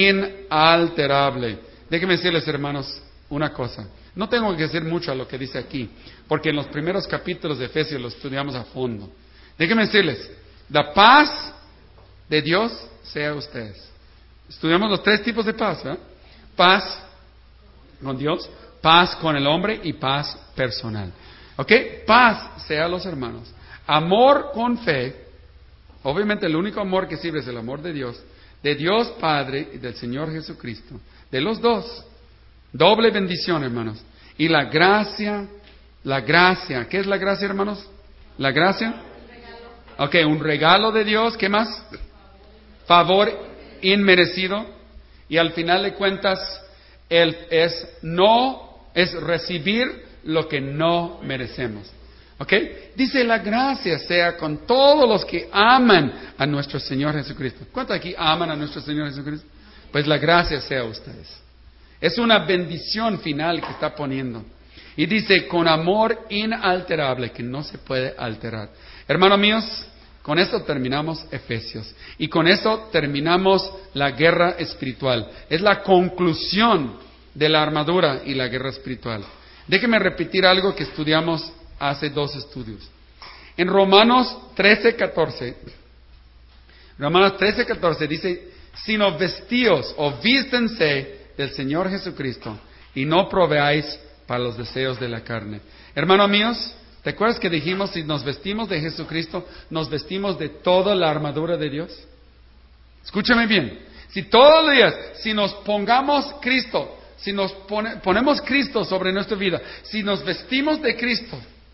inalterable. Déjenme decirles, hermanos, una cosa. No tengo que decir mucho a lo que dice aquí, porque en los primeros capítulos de Efesios lo estudiamos a fondo. Déjenme decirles, la paz de Dios sea ustedes. Estudiamos los tres tipos de paz, ¿eh? Paz con Dios, paz con el hombre y paz personal. ¿Ok? Paz sea a los hermanos. Amor con fe. Obviamente el único amor que sirve es el amor de Dios, de Dios Padre y del Señor Jesucristo. De los dos. Doble bendición, hermanos. Y la gracia, la gracia. ¿Qué es la gracia, hermanos? ¿La gracia? Ok, un regalo de Dios. ¿Qué más? Favor inmerecido. Y al final de cuentas, Él es no, es recibir lo que no merecemos. ¿Ok? Dice, la gracia sea con todos los que aman a nuestro Señor Jesucristo. ¿Cuántos aquí aman a nuestro Señor Jesucristo? Pues la gracia sea a ustedes. Es una bendición final que está poniendo. Y dice, con amor inalterable, que no se puede alterar. Hermanos míos, con esto terminamos Efesios. Y con eso terminamos la guerra espiritual. Es la conclusión de la armadura y la guerra espiritual. Déjenme repetir algo que estudiamos hace dos estudios. En Romanos trece, catorce, Romanos trece, catorce dice, sino vestíos o vístense del Señor Jesucristo y no proveáis para los deseos de la carne. Hermanos míos, ¿te acuerdas que dijimos si nos vestimos de Jesucristo, nos vestimos de toda la armadura de Dios? Escúchame bien. Si todos los días, si nos pongamos Cristo, si nos pone, ponemos Cristo sobre nuestra vida, si nos vestimos de Cristo,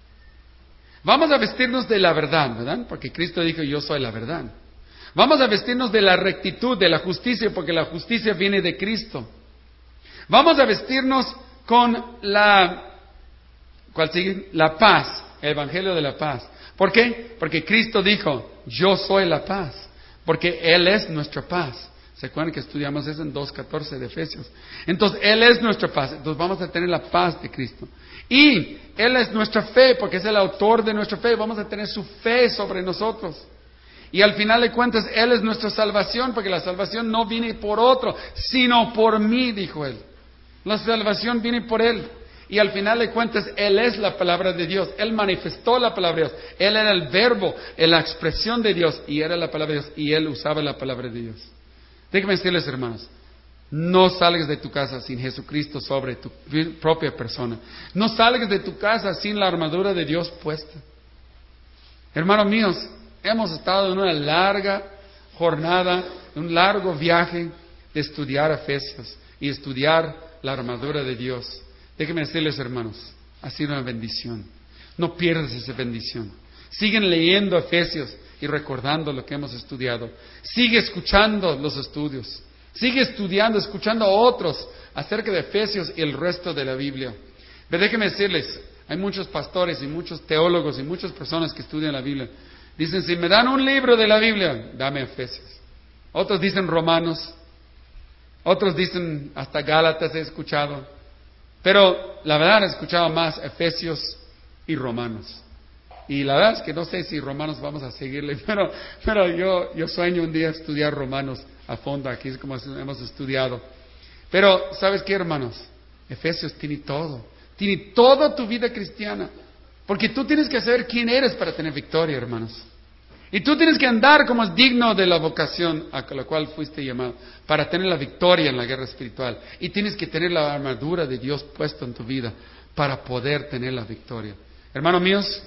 vamos a vestirnos de la verdad, ¿verdad? Porque Cristo dijo, yo soy la verdad. Vamos a vestirnos de la rectitud, de la justicia, porque la justicia viene de Cristo. Vamos a vestirnos con la, ¿cuál sigue? La paz, el evangelio de la paz. ¿Por qué? Porque Cristo dijo, yo soy la paz, porque Él es nuestra paz. ¿Se acuerdan que estudiamos eso en dos catorce de Efesios? Entonces, Él es nuestra paz. Entonces, vamos a tener la paz de Cristo. Y Él es nuestra fe, porque es el autor de nuestra fe. Vamos a tener su fe sobre nosotros. Y al final de cuentas, Él es nuestra salvación, porque la salvación no viene por otro, sino por mí, dijo Él. La salvación viene por Él. Y al final de cuentas, Él es la palabra de Dios. Él manifestó la palabra de Dios. Él era el verbo, la expresión de Dios, y era la palabra de Dios, y Él usaba la palabra de Dios. Déjenme decirles, hermanos, no salgas de tu casa sin Jesucristo sobre tu propia persona. No salgas de tu casa sin la armadura de Dios puesta. Hermanos míos, hemos estado en una larga jornada, un largo viaje de estudiar Efesios y estudiar la armadura de Dios. Déjenme decirles, hermanos, ha sido una bendición. No pierdas esa bendición. Siguen leyendo Efesios y recordando lo que hemos estudiado. Sigue escuchando los estudios. Sigue estudiando, escuchando a otros acerca de Efesios y el resto de la Biblia. Pero déjenme decirles, hay muchos pastores y muchos teólogos y muchas personas que estudian la Biblia. Dicen, si me dan un libro de la Biblia, dame Efesios. Otros dicen Romanos. Otros dicen hasta Gálatas he escuchado. Pero la verdad he escuchado más Efesios y Romanos. Y la verdad es que no sé si Romanos vamos a seguirle, pero, pero yo, yo sueño un día estudiar Romanos a fondo, aquí es como hemos estudiado. Pero, ¿sabes qué, hermanos? Efesios tiene todo. Tiene toda tu vida cristiana. Porque tú tienes que saber quién eres para tener victoria, hermanos. Y tú tienes que andar como es digno de la vocación a la cual fuiste llamado, para tener la victoria en la guerra espiritual. Y tienes que tener la armadura de Dios puesta en tu vida para poder tener la victoria. Hermanos míos,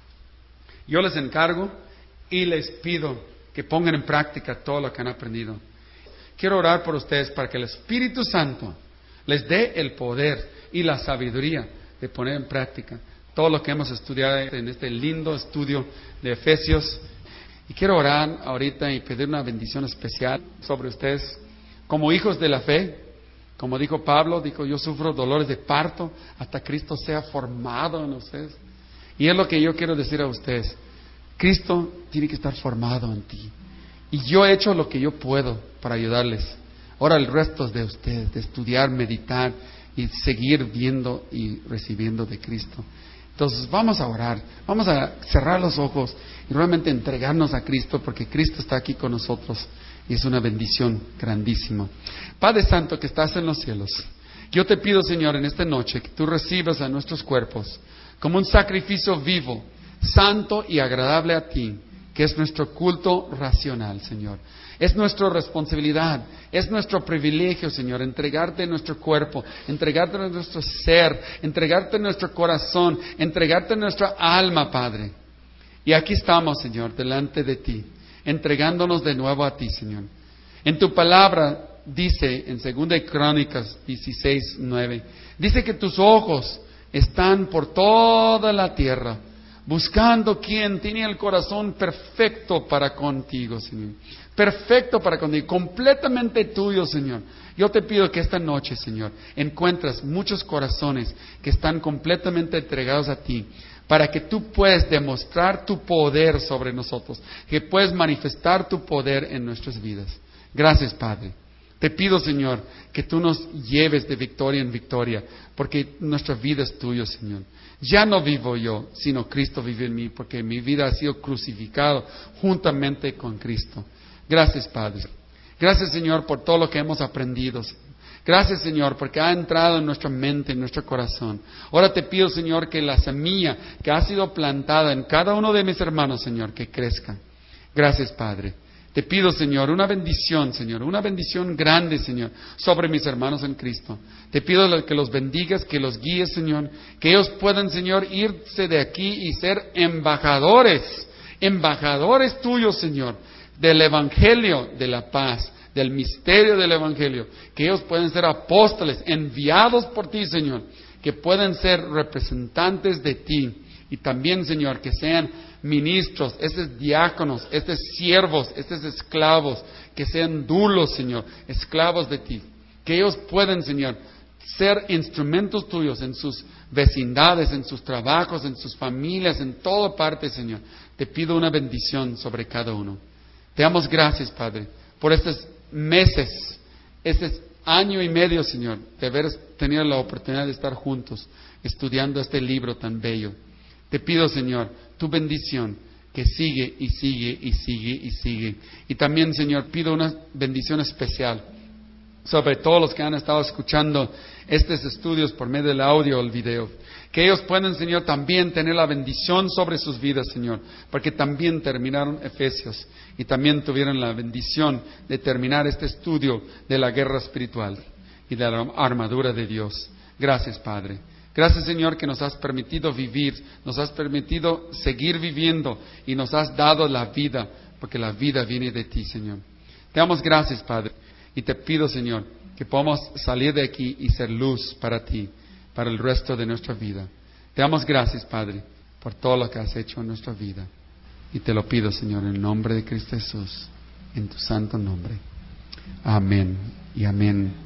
yo les encargo y les pido que pongan en práctica todo lo que han aprendido. Quiero orar por ustedes para que el Espíritu Santo les dé el poder y la sabiduría de poner en práctica todo lo que hemos estudiado en este lindo estudio de Efesios. Y quiero orar ahorita y pedir una bendición especial sobre ustedes como hijos de la fe. Como dijo Pablo, dijo, yo sufro dolores de parto hasta Cristo sea formado en ustedes. Y es lo que yo quiero decir a ustedes. Cristo tiene que estar formado en ti. Y yo he hecho lo que yo puedo para ayudarles. Ahora el resto es de ustedes, de estudiar, meditar y seguir viendo y recibiendo de Cristo. Entonces vamos a orar, vamos a cerrar los ojos y realmente entregarnos a Cristo, porque Cristo está aquí con nosotros y es una bendición grandísima. Padre Santo que estás en los cielos, yo te pido, Señor, en esta noche que tú recibas a nuestros cuerpos como un sacrificio vivo, santo y agradable a ti, que es nuestro culto racional, Señor. Es nuestra responsabilidad, es nuestro privilegio, Señor, entregarte nuestro cuerpo, entregarte nuestro ser, entregarte nuestro corazón, entregarte nuestra alma, Padre. Y aquí estamos, Señor, delante de ti, entregándonos de nuevo a ti, Señor. En tu palabra dice, en Segunda de Crónicas dieciséis, nueve, dice que tus ojos están por toda la tierra, buscando quien tiene el corazón perfecto para contigo, Señor. Perfecto para contigo, completamente tuyo, Señor. Yo te pido que esta noche, Señor, encuentres muchos corazones que están completamente entregados a ti, para que tú puedas demostrar tu poder sobre nosotros, que puedas manifestar tu poder en nuestras vidas. Gracias, Padre. Te pido, Señor, que tú nos lleves de victoria en victoria, porque nuestra vida es tuya, Señor. Ya no vivo yo, sino Cristo vive en mí, porque mi vida ha sido crucificado juntamente con Cristo. Gracias, Padre. Gracias, Señor, por todo lo que hemos aprendido. Gracias, Señor, porque ha entrado en nuestra mente, en nuestro corazón. Ahora te pido, Señor, que la semilla que ha sido plantada en cada uno de mis hermanos, Señor, que crezca. Gracias, Padre. Te pido, Señor, una bendición, Señor, una bendición grande, Señor, sobre mis hermanos en Cristo. Te pido que los bendigas, que los guíes, Señor, que ellos puedan, Señor, irse de aquí y ser embajadores, embajadores tuyos, Señor, del Evangelio de la paz, del misterio del Evangelio, que ellos pueden ser apóstoles enviados por ti, Señor, que pueden ser representantes de ti, y también, Señor, que sean ministros, estos diáconos, estos siervos, estos esclavos, que sean dulos, Señor, esclavos de ti, que ellos pueden, Señor, ser instrumentos tuyos en sus vecindades, en sus trabajos, en sus familias, en toda parte, Señor. Te pido una bendición sobre cada uno. Te damos gracias, Padre, por estos meses, este año y medio, Señor, de haber tenido la oportunidad de estar juntos, estudiando este libro tan bello. Te pido, Señor, tu bendición, que sigue y sigue y sigue y sigue. Y también, Señor, pido una bendición especial sobre todos los que han estado escuchando estos estudios por medio del audio o el video. Que ellos puedan, Señor, también tener la bendición sobre sus vidas, Señor, porque también terminaron Efesios y también tuvieron la bendición de terminar este estudio de la guerra espiritual y de la armadura de Dios. Gracias, Padre. Gracias, Señor, que nos has permitido vivir, nos has permitido seguir viviendo y nos has dado la vida, porque la vida viene de ti, Señor. Te damos gracias, Padre, y te pido, Señor, que podamos salir de aquí y ser luz para ti, para el resto de nuestra vida. Te damos gracias, Padre, por todo lo que has hecho en nuestra vida. Y te lo pido, Señor, en el nombre de Cristo Jesús, en tu santo nombre. Amén y amén.